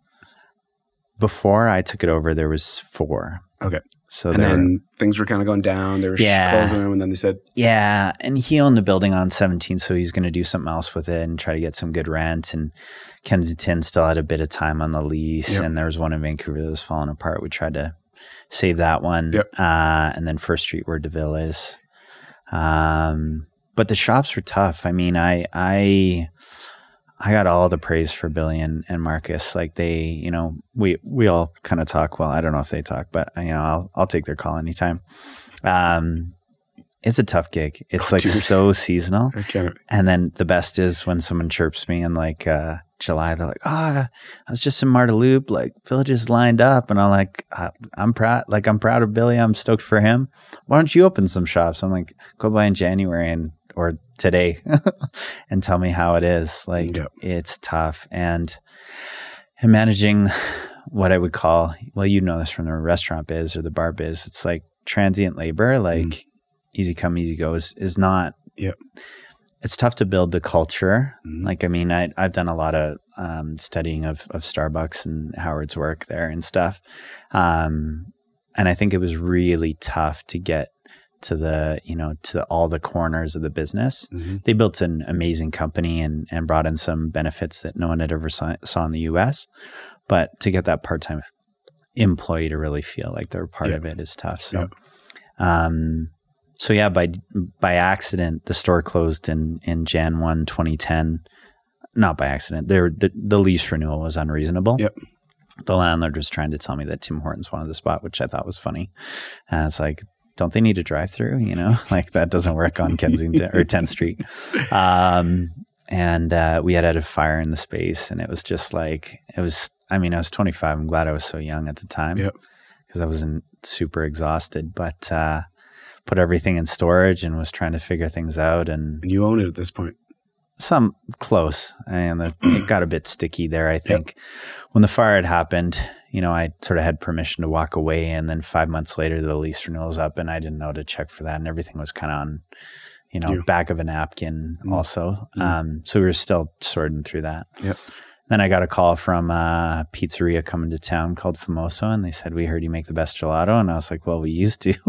Before I took it over, there was four. Okay. So and there, then things were kind of going down. They were Yeah. closing them, and then they said, yeah, and he owned the building on seventeenth, so he's going to do something else with it and try to get some good rent. And Kensington still had a bit of time on the lease, Yep. and there was one in Vancouver that was falling apart. We tried to save that one. Yep. Uh, and then First Street where DeVille is. Um, but the shops were tough. I mean, I I I got all the praise for Billy and, and Marcus. Like they, you know, we we all kind of talk. Well, I don't know if they talk, but you know, I'll I'll take their call anytime. Um, it's a tough gig. It's Oh, like dude. so seasonal. I can't. And then the best is when someone chirps me in like uh, July, they're like, "Oh, I was just in Marta Loop, like villages lined up," and I'm like, uh, "I'm proud, like I'm proud of Billy. I'm stoked for him. Why don't you open some shops?" I'm like, "Go by in January and or today, and tell me how it is." Like Yep. it's tough, and and managing what I would call, well, you know this from the restaurant biz or the bar biz. It's like transient labor, like. Mm. Easy come, easy go is, is not, Yep. It's tough to build the culture. Mm-hmm. Like, I mean, I, I've done a lot of um, studying of, of Starbucks and Howard's work there and stuff. Um, and I think it was really tough to get to the, you know, to all the corners of the business. Mm-hmm. They built an amazing company and, and brought in some benefits that no one had ever saw, saw in the U S. But to get that part-time employee to really feel like they're part yep. of it is tough. So, yep. um, So yeah, by by accident, the store closed in, in January first, twenty ten. Not by accident. There, the, the lease renewal was unreasonable. Yep. The landlord was trying to tell me that Tim Hortons wanted the spot, which I thought was funny. And it's like, don't they need a drive-through? You know, like that doesn't work on Kensington or tenth Street. Um, and uh, we had had a fire in the space, and it was just like it was. I mean, I was twenty-five. I'm glad I was so young at the time because yep. I wasn't super exhausted, but. Uh, put everything in storage and was trying to figure things out. And, and you own it at this point. Some close. And it got a bit sticky there, I think. Yep. When the fire had happened, you know, I sort of had permission to walk away. And then five months later, the lease renewal was up and I didn't know to check for that. And everything was kind of on, you know, you. back of a napkin mm. also. Mm. Um, so we were still sorting through that. Yep. Then I got a call from a pizzeria coming to town called Famoso. And they said, "We heard you make the best gelato." And I was like, "Well, we used to."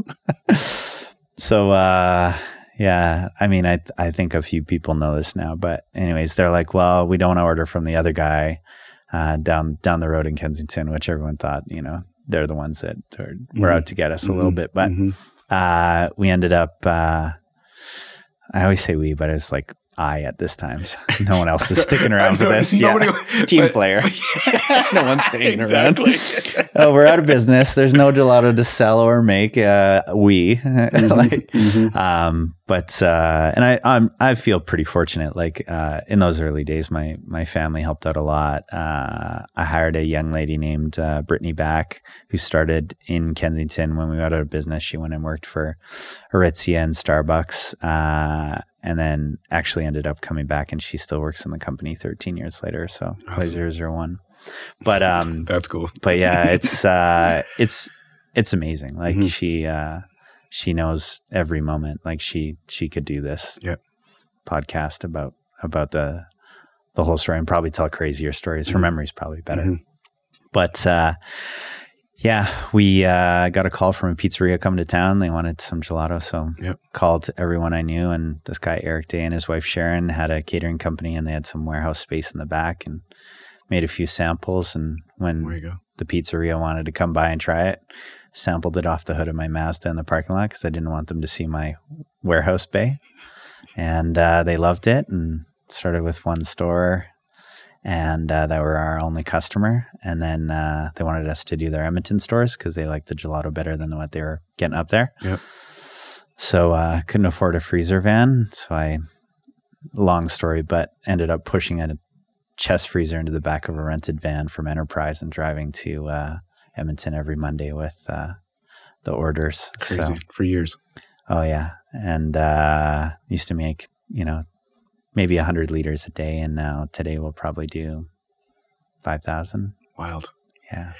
So, uh, yeah, I mean, I I think a few people know this now, but anyways, they're like, "Well, we don't order from the other guy uh, down down the road in Kensington," which everyone thought, you know, they're the ones that are, were mm-hmm. out to get us mm-hmm. a little bit. But mm-hmm. uh, we ended up, uh, I always say we, but it was like I at this time. So no one else is sticking around for this. Nobody, yeah. Team but, player. No one's hanging exactly. around. Oh, we're out of business. There's no gelato to sell or make. Uh, we. Mm-hmm. like, mm-hmm. Um, but uh, and I I'm, I feel pretty fortunate. Like uh, in those early days, my my family helped out a lot. Uh, I hired a young lady named uh, Brittany Back, who started in Kensington when we got out of business. She went and worked for Aritzia and Starbucks, uh, and then actually ended up coming back, and she still works in the company thirteen years later. So Awesome. zero zero one. But um, that's cool. But yeah, it's uh, it's it's amazing. Like Mhm. she. Uh, She knows every moment. Like she, she could do this Yep. podcast about about the the whole story and probably tell crazier stories. Her Mhm. memory's probably better. Mhm. But uh, yeah, we uh, got a call from a pizzeria coming to town. They wanted some gelato, so Yep. called everyone I knew. And this guy Eric Day and his wife Sharon had a catering company, and they had some warehouse space in the back, and made a few samples. And when There you go. the pizzeria wanted to come by and try it, sampled it off the hood of my Mazda in the parking lot because I didn't want them to see my warehouse bay. And uh, they loved it, and started with one store, and uh, they were our only customer. And then uh, they wanted us to do their Edmonton stores because they liked the gelato better than what they were getting up there. Yep. So uh, couldn't afford a freezer van. So I, long story, but ended up pushing a chest freezer into the back of a rented van from Enterprise and driving to uh, Edmonton every Monday with uh, the orders. Crazy. So, For years. oh yeah. And uh, used to make, you know, maybe one hundred liters a day. And now today we'll probably do five thousand. Wild. Yeah.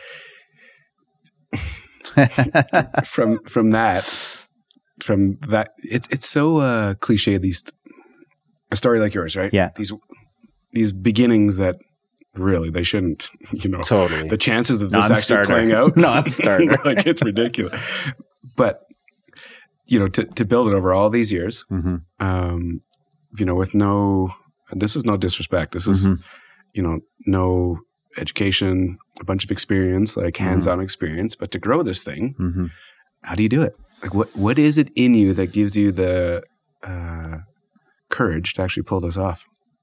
from from that, from that, it's it's so uh, cliche. These a story like yours, right? Yeah. These these beginnings that really they shouldn't. You know, Totally. the chances of this actually Non-starter. playing out, Non-starter. like it's ridiculous. But you know, to to build it over all these years, Mm-hmm. um, you know, with no, and this is no disrespect. This is, Mhm. you know, no education, a bunch of experience, like hands-on experience, but to grow this thing, Mm-hmm. how do you do it? Like, what what is it in you that gives you the uh, courage to actually pull this off?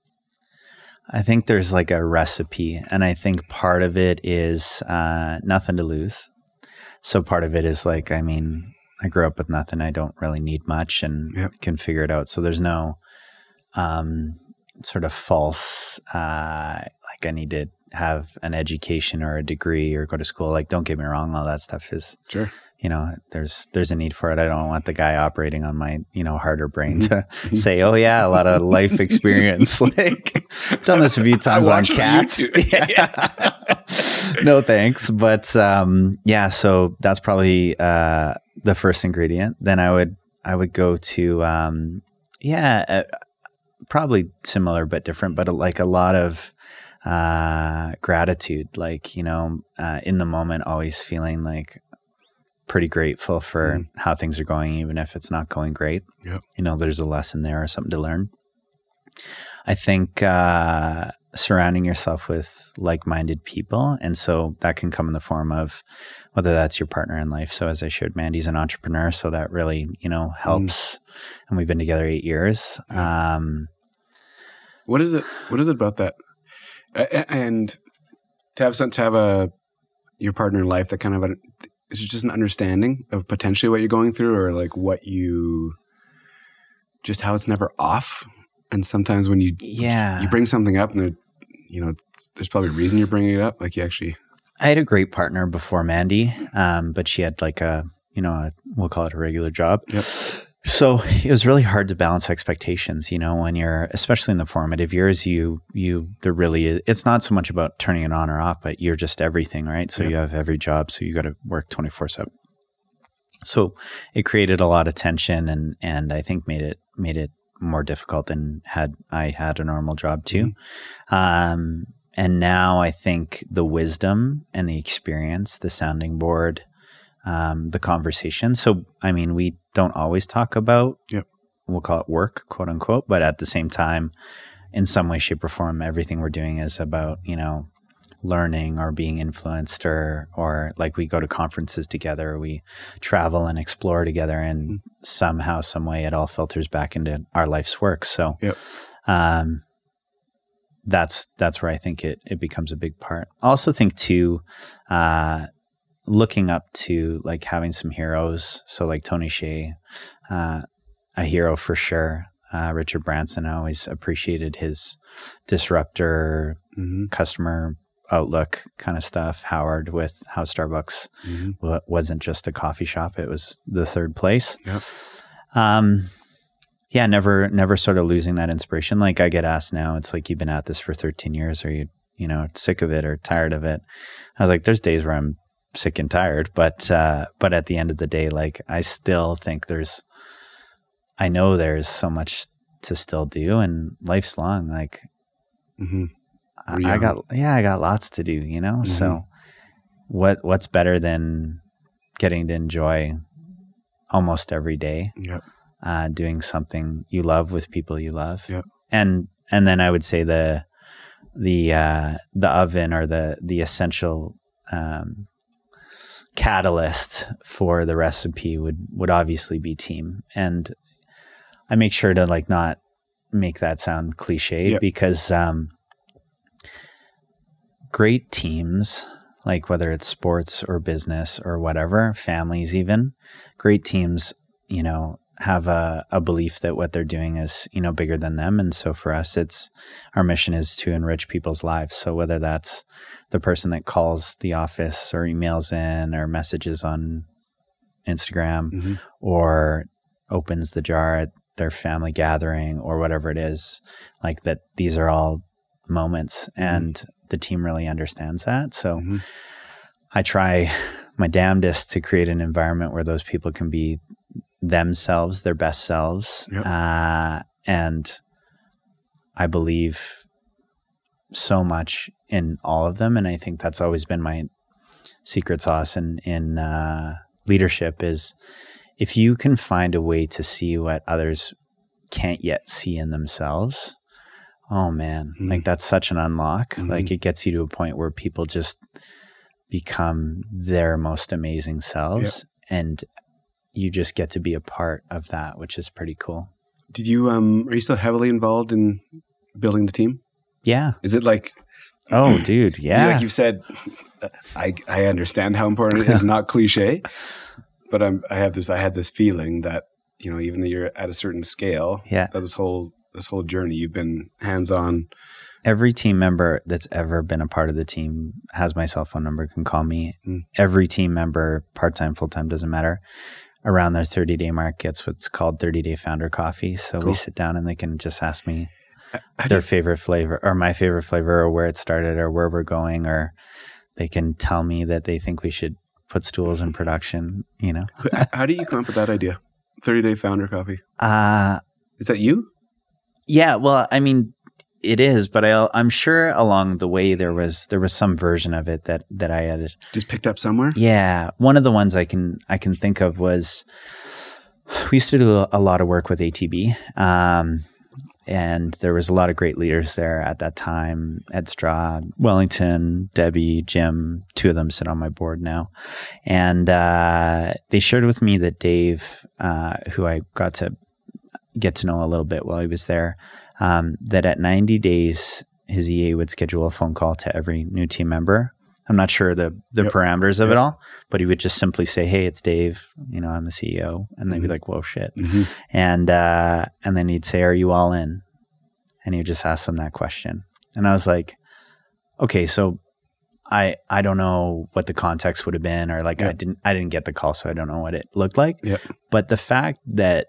I think there's like a recipe, and I think part of it is uh, nothing to lose. So part of it is like, I mean, I grew up with nothing. I don't really need much, and Yep. can figure it out. So there's no um, sort of false, uh, like I need to have an education or a degree or go to school. Like, don't get me wrong, all that stuff is, Sure. you know, there's there's a need for it. I don't want the guy operating on my, you know, harder brain to say, oh yeah, a lot of life experience. Like, done this a few times on watch it on cats. YouTube. Yeah. No thanks. But um, yeah, so that's probably uh, the first ingredient. Then I would I would go to um, yeah, uh, probably similar but different, but like a lot of uh, gratitude. Like, you know, uh, in the moment, always feeling like pretty grateful for Mm. how things are going, even if it's not going great. Yep. You know, there's a lesson there or something to learn. I think uh, surrounding yourself with like-minded people. And so that can come in the form of whether that's your partner in life. So as I shared, Mandy's an entrepreneur. So that really, you know, helps. Mm. And we've been together eight years. Yeah. Um, what is it? What is it about that? A- and to have some, to have a your partner in life that kind of a, is it just an understanding of potentially what you're going through, or like what you just how it's never off. And sometimes when you yeah you bring something up, and there, you know, there's probably a reason you're bringing it up. Like you actually, I had a great partner before Mandy, um, but she had like a you know a, we'll call it a regular job. Yep. So it was really hard to balance expectations, you know, when you're, especially in the formative years, you, you, there really is, it's not so much about turning it on or off, but you're just everything, right? So yeah. you have every job, so you got to work twenty-four seven. So it created a lot of tension, and, and I think made it, made it more difficult than had I had a normal job too. Mm-hmm. Um, and now I think the wisdom and the experience, the sounding board, Um, the conversation. So, I mean, we don't always talk about, yep. we'll call it work, quote unquote, but at the same time, in some way, shape, or form, everything we're doing is about, you know, learning or being influenced, or, or like we go to conferences together, we travel and explore together, and mm-hmm. somehow, some way, it all filters back into our life's work. So, yep. um, that's, that's where I think it, it becomes a big part. I also think too, uh, looking up to like having some heroes. So like Tony Hsieh, uh, a hero for sure. Uh, Richard Branson, I always appreciated his disruptor, mm-hmm. customer outlook kind of stuff. Howard with how Starbucks mm-hmm. w- wasn't just a coffee shop; it was the third place. Yep. Um, yeah, never, never sort of losing that inspiration. Like I get asked now, it's like, you've been at this for thirteen years. Are you, you know, sick of it or tired of it? I was like, there's days where I'm sick and tired, but uh, but at the end of the day, like I still think there's, I know there's so much to still do, and life's long. Like mm-hmm. I, I got, yeah, I got lots to do, you know? Mm-hmm. So what, what's better than getting to enjoy almost every day, yep. uh, doing something you love with people you love. Yep. And, and then I would say the, the, uh, the oven or the, the essential, um, catalyst for the recipe would, would obviously be team. And I make sure to like not make that sound cliche yep. because, um, great teams, like whether it's sports or business or whatever, families even, great teams, you know, have a, a belief that what they're doing is, you know, bigger than them. And so for us, it's, our mission is to enrich people's lives. So whether that's the person that calls the office or emails in or messages on Instagram mm-hmm. or opens the jar at their family gathering or whatever it is, like that, these are all moments and mm-hmm. the team really understands that. So mm-hmm. I try my damnedest to create an environment where those people can be themselves, their best selves. Yep. Uh, and I believe so much in all of them. And I think that's always been my secret sauce in, in uh, leadership is if you can find a way to see what others can't yet see in themselves, oh man, mm-hmm. like that's such an unlock. Mm-hmm. Like it gets you to a point where people just become their most amazing selves yep. and you just get to be a part of that, which is pretty cool. Did you, um, are you still heavily involved in building the team? Yeah. Is it like, oh dude, yeah. Like you said, I, I understand how important it is, not cliche, but I'm, I have this, I had this feeling that, you know, even though you're at a certain scale, yeah. that this whole, this whole journey, you've been hands-on. Every team member that's ever been a part of the team has my cell phone number, can call me. Mm. Every team member, part-time, full-time, doesn't matter, around their thirty-day mark gets what's called thirty-day founder coffee. So cool. we sit down and they can just ask me How their you... favorite flavor or my favorite flavor or where it started or where we're going, or they can tell me that they think we should put stools in production, you know. How do you come up with that idea? thirty-day founder coffee. Uh, Is that you? Yeah, well, I mean, it is, but I, I'm sure along the way there was there was some version of it that that I had just picked up somewhere. Yeah, one of the ones I can I can think of was we used to do a, a lot of work with A T B, um, and there was a lot of great leaders there at that time. Ed Straw, Wellington, Debbie, Jim, two of them sit on my board now, and uh, they shared with me that Dave, uh, who I got to get to know a little bit while he was there, um, that at ninety days, his E A would schedule a phone call to every new team member. I'm not sure the the yep. parameters of yep. it all, but he would just simply say, "Hey, it's Dave. You know, I'm the C E O," and they'd mm-hmm. be like, "Whoa, shit!" Mm-hmm. And uh, and then he'd say, "Are you all in?" And he would just ask them that question, and I was like, "Okay, so I I don't know what the context would have been, or like yep. I didn't I didn't get the call, so I don't know what it looked like." Yep. But the fact that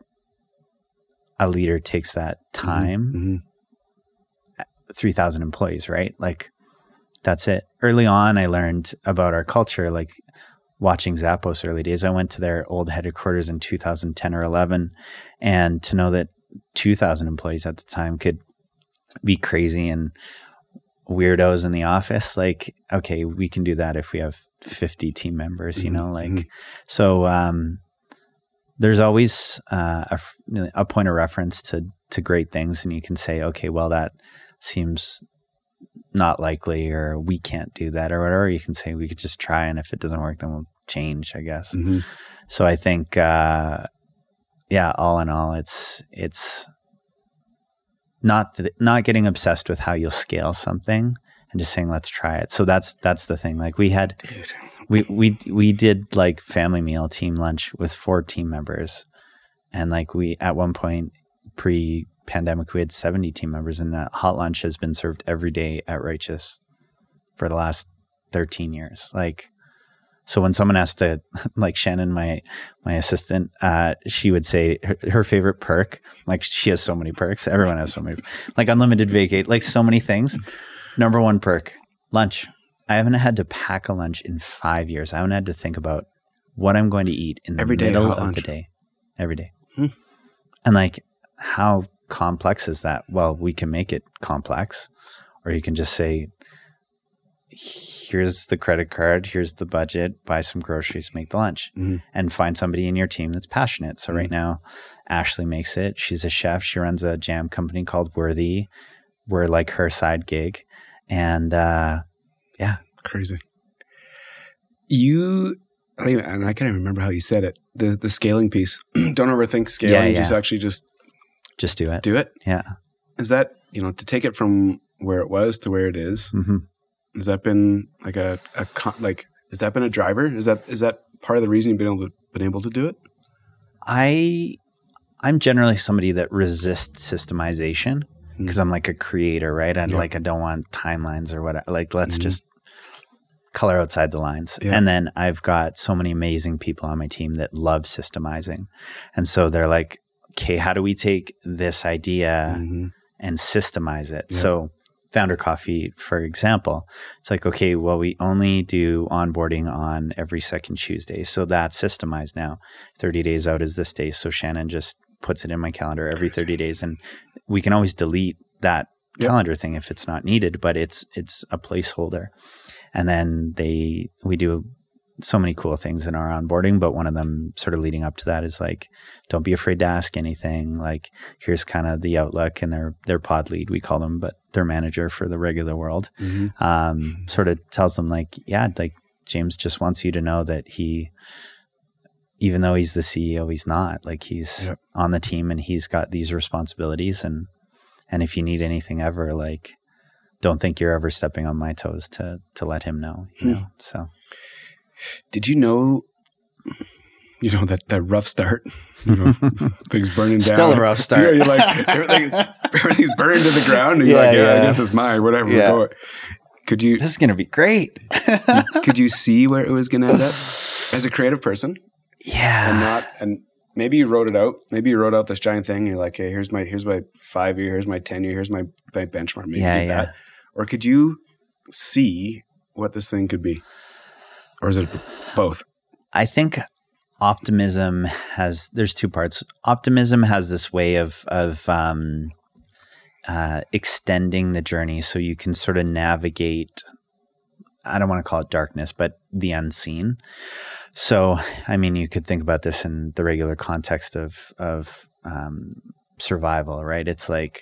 a leader takes that time, mm-hmm. three thousand employees, right? Like, that's it. Early on, I learned about our culture, like watching Zappos early days. I went to their old headquarters in two thousand ten or eleven, and to know that two thousand employees at the time could be crazy and weirdos in the office, like, okay, we can do that if we have fifty team members, mm-hmm. you know, like, mm-hmm. so, um, there's always uh, a, a point of reference to, to great things. And you can say, okay, well, that seems not likely, or we can't do that, or whatever. You can say we could just try. And if it doesn't work, then we'll change, I guess. Mm-hmm. So I think, uh, yeah, all in all, it's, it's not, th- not getting obsessed with how you'll scale something and just saying, let's try it. So that's, that's the thing. Like we had, Dude. We we we did like family meal team lunch with four team members, And like we, at one point pre-pandemic, we had seventy team members, and that hot lunch has been served every day at Righteous for the last thirteen years. Like, so when someone has to, like Shannon, my, my assistant, uh, she would say her, her favorite perk, like she has so many perks. Everyone has so many, like unlimited vacate, like so many things. Number one perk, lunch. I haven't had to pack a lunch in five years. I haven't had to think about what I'm going to eat in the Every day, middle hot of lunch. the day. Every day. Hmm. And like, how complex is that? Well, we can make it complex, or you can just say, here's the credit card, here's the budget, buy some groceries, make the lunch, Mm-hmm. and find somebody in your team that's passionate. So Mm-hmm. right now, Ashley makes it. She's a chef. She runs a jam company called Worthy. We're like her side gig. And uh, yeah. Crazy. You, I don't even, and I can't even remember how you said it. The the scaling piece. Don't overthink scaling. Yeah, yeah. Just actually just Just do it. do it. Yeah. Is that, you know, to take it from where it was to where it is, Mm-hmm. has that been like a, a con- like, has that been a driver? Is that, is that part of the reason you've been able to, been able to do it? I, I'm generally somebody that resists systemization because Mm. I'm like a creator, right? And Yeah. like, I don't want timelines or whatever. Like, let's Mhm. just color outside the lines. Yeah. And then I've got so many amazing people on my team that love systemizing. And so they're like, okay, how do we take this idea Mhm. and systemize it? Yeah. So Founder Coffee, for example, it's like, okay, well, we only do onboarding on every second Tuesday. So that's systemized now. thirty days out is this day. So Shannon just puts it in my calendar every thirty days. And we can always delete that Yep. calendar thing if it's not needed, but it's it's a placeholder. And then they we do so many cool things in our onboarding, but one of them sort of leading up to that is like, don't be afraid to ask anything. Like, here's kind of the outlook, and their their pod lead, we call them, but their manager for the regular world, Mhm. um, sort of tells them like, yeah, like James just wants you to know that he, even though he's the C E O, he's not. Like, he's Yep. on the team and he's got these responsibilities. And and if you need anything ever, like, don't think you're ever stepping on my toes to to let him know. You know, so. Did you know, you know, that, that rough start, you know, things burning down. Still a rough start. Yeah, you're like, everything, everything's burned to the ground. And you're Yeah, like, yeah, yeah. I guess it's mine, whatever. Yeah. We're going. Could you, This is going to be great. could you see where it was going to end up as a creative person? Yeah. And not, and maybe you wrote it out. Maybe you wrote out this giant thing. And you're like, hey, here's my, here's my five year, here's my ten year, here's my, my benchmark. Maybe Yeah, do yeah. that. Or could you see what this thing could be? Or is it both? I think optimism has, there's two parts. Optimism has this way of, of, um, uh, extending the journey so you can sort of navigate, I don't want to call it darkness, but the unseen. So, I mean, you could think about this in the regular context of, of, um, survival, right? It's like,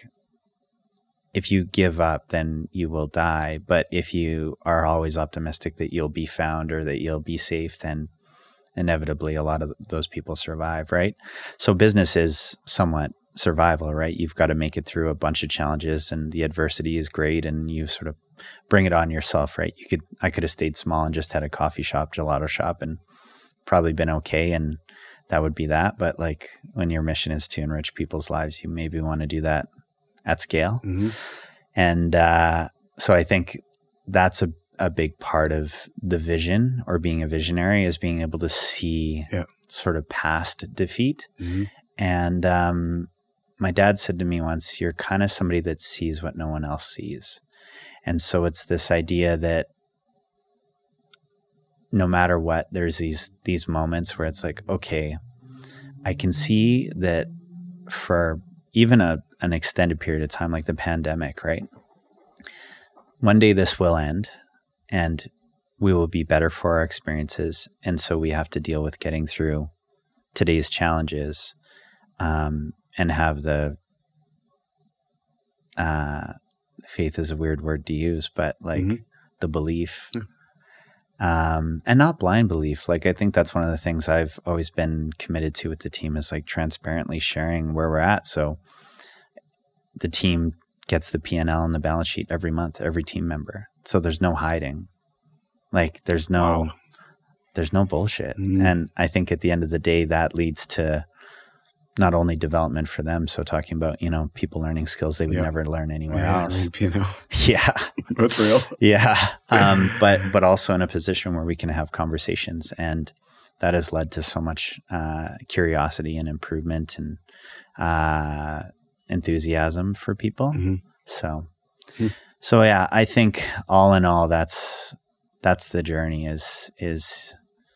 if you give up, then you will die. But if you are always optimistic that you'll be found or that you'll be safe, then inevitably a lot of those people survive, right? So business is somewhat survival, right? You've got to make it through a bunch of challenges, and the adversity is great, and you sort of bring it on yourself, right? You could, I could have stayed small and just had a coffee shop, gelato shop, and probably been okay, and that would be that. But like, when your mission is to enrich people's lives, you maybe want to do that at scale. Mm-hmm. And uh, so I think that's a, a big part of the vision, or being a visionary, is being able to see Yeah. sort of past defeat. Mm-hmm. And um, my dad said to me once, you're kind of somebody that sees what no one else sees. And so it's this idea that no matter what, there's these these moments where it's like, okay, I can see that for even a an extended period of time, like the pandemic, right? One day this will end, and we will be better for our experiences. And so we have to deal with getting through today's challenges, um, and have the, uh, faith is a weird word to use, but like Mhm. the belief, Yeah. um, and not blind belief. Like, I think that's one of the things I've always been committed to with the team, is like transparently sharing where we're at. So the team gets the P and L and the balance sheet every month, every team member. So there's no hiding. Like, there's no, Wow. there's no bullshit. Mhm. And I think at the end of the day, that leads to not only development for them, so talking about, you know, people learning skills they would Yeah. never learn anywhere Yeah, else. read piano. Yeah. That's real. Yeah. Um, but, but also in a position where we can have conversations, and that has led to so much uh, curiosity and improvement and uh, enthusiasm for people. Mm-hmm. So, Hmm. so yeah, I think all in all, that's, that's the journey is, is,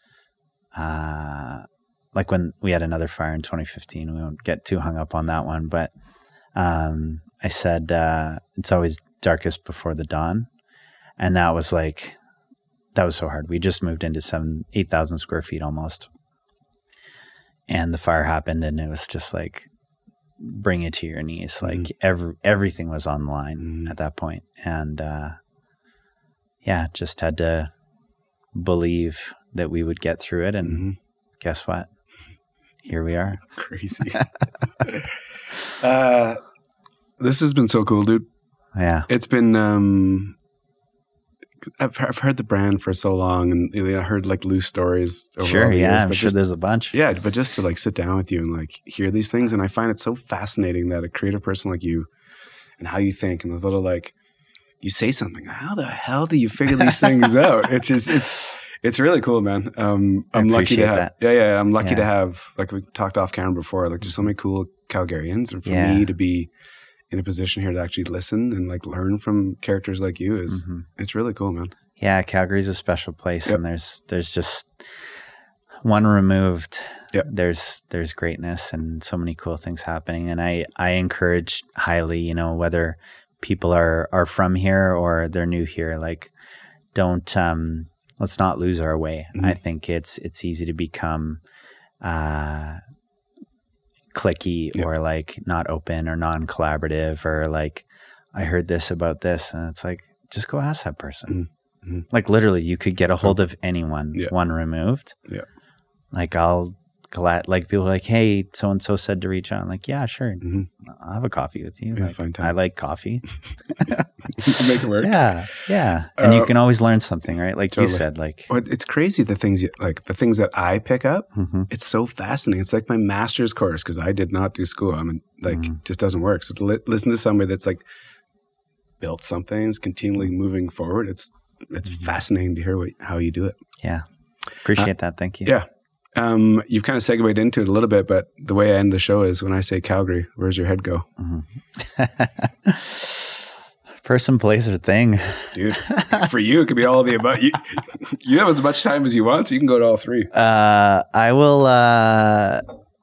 uh, like when we had another fire in twenty fifteen, we won't get too hung up on that one, but, um, I said, uh, it's always darkest before the dawn. And that was like, that was so hard. We just moved into seven, eight thousand square feet almost. And the fire happened, and it was just like, bring it to your knees. Like Mm. every, everything was on the line Mm. at that point. And, uh, yeah, just had to believe that we would get through it. And Mhm. guess what? Here we are. Crazy. uh, this has been so cool, dude. Yeah. It's been, um, I've, I've heard the brand for so long, and you know, I heard like loose stories over all Sure. the Yeah. years, I'm but sure just, there's a bunch. yeah, but just to like sit down with you and like hear these things. And I find it so fascinating that a creative person like you and how you think, and those little like, you say something, how the hell do you figure these things out? It's just, it's, it's really cool, man. Um, I I'm lucky to appreciate have, that. yeah, yeah, I'm lucky Yeah. to have, like we talked off camera before, like just so many cool Calgarians, and for Yeah. me to be in a position here to actually listen and like learn from characters like you is, Mhm. it's really cool, man. Yeah. Calgary's a special place, Yep. and there's, there's just one removed. Yep. There's, there's greatness and so many cool things happening. And I, I encourage highly, you know, whether people are, are from here or they're new here, like don't, um, let's not lose our way. Mhm. I think it's, it's easy to become, uh, clicky Yep. or like not open or non-collaborative, or like, I heard this about this, and it's like, just go ask that person. Mhm. Like literally you could get a So- hold of anyone, Yeah. one removed. Yeah. Like I'll glad, like people are like, hey, so-and-so said to reach out. I'm like, yeah, sure. Mhm. I'll have a coffee with you. Yeah, Like, fine time. I like coffee. Make it work. Yeah. Yeah. And Uh, you can always learn something, right? Like totally. you said, like, Well, it's crazy the things you, like the things that I pick up. mhm. It's so fascinating. It's like my master's course because I did not do school. I mean, like, Mhm. just doesn't work. So to li- listen to somebody that's like built something, is continually moving forward. It's it's Mhm. fascinating to hear what, how you do it. Yeah. Appreciate that. Thank you. Yeah. Um, you've kind of segued into it a little bit, but the way I end the show is when I say Calgary, where's your head go, Mhm. Person, place, or thing. dude? For you, it could be all of the above. You, you have as much time as you want, so you can go to all three. Uh, I will. Uh,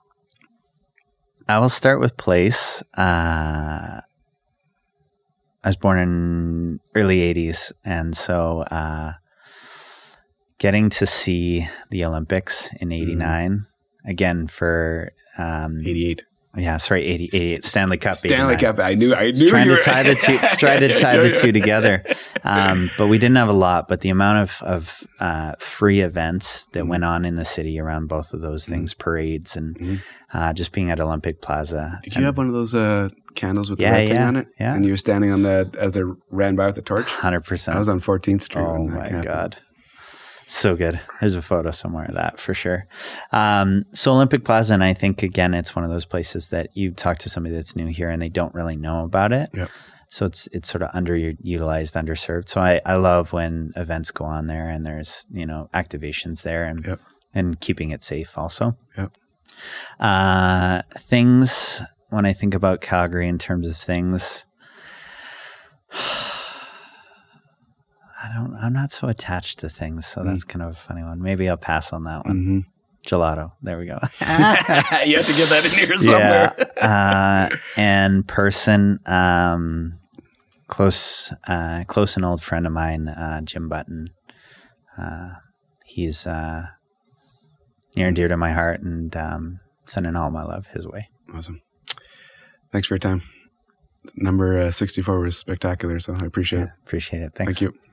I will start with place. Uh, I was born in early eighties, and so uh, getting to see the Olympics in eighty-nine again for um, eighty-eight. Yeah, sorry, eighty, eighty-eight Stanley Cup. Stanley eighty-nine. Cup. I knew. I knew. Just trying you to were, tie the two, try to tie Yeah, the yeah. two together. Um, but we didn't have a lot. But the amount of of uh, free events that Mhm. went on in the city around both of those things, parades, and Mhm. uh, just being at Olympic Plaza. Did you have one of those uh, candles with Yeah, the red thing yeah, on it? yeah. And you were standing on the as they ran by with the torch. Hundred I percent. was on fourteenth Street. Oh when that my happened. god, so good. There's a photo somewhere of that for sure. Um, so Olympic Plaza, and I think again, it's one of those places that you talk to somebody that's new here and they don't really know about it. Yep. So it's it's sort of underutilized, underserved. So I, I love when events go on there and there's, you know, activations there, and Yep. and keeping it safe also. Yep. Uh, things, when I think about Calgary in terms of things, I don't, I'm not so attached to things. So that's kind of a funny one. Maybe I'll pass on that one. Mhm. Gelato. There we go. You have to get that in here somewhere. Yeah. Uh, and person, um, close, uh, close and old friend of mine, uh, Jim Button. Uh, he's uh, near and dear to my heart, and um, sending all my love his way. Awesome. Thanks for your time. Number uh, sixty-four was spectacular, so I appreciate Yeah, it. appreciate it. Thanks. Thank you.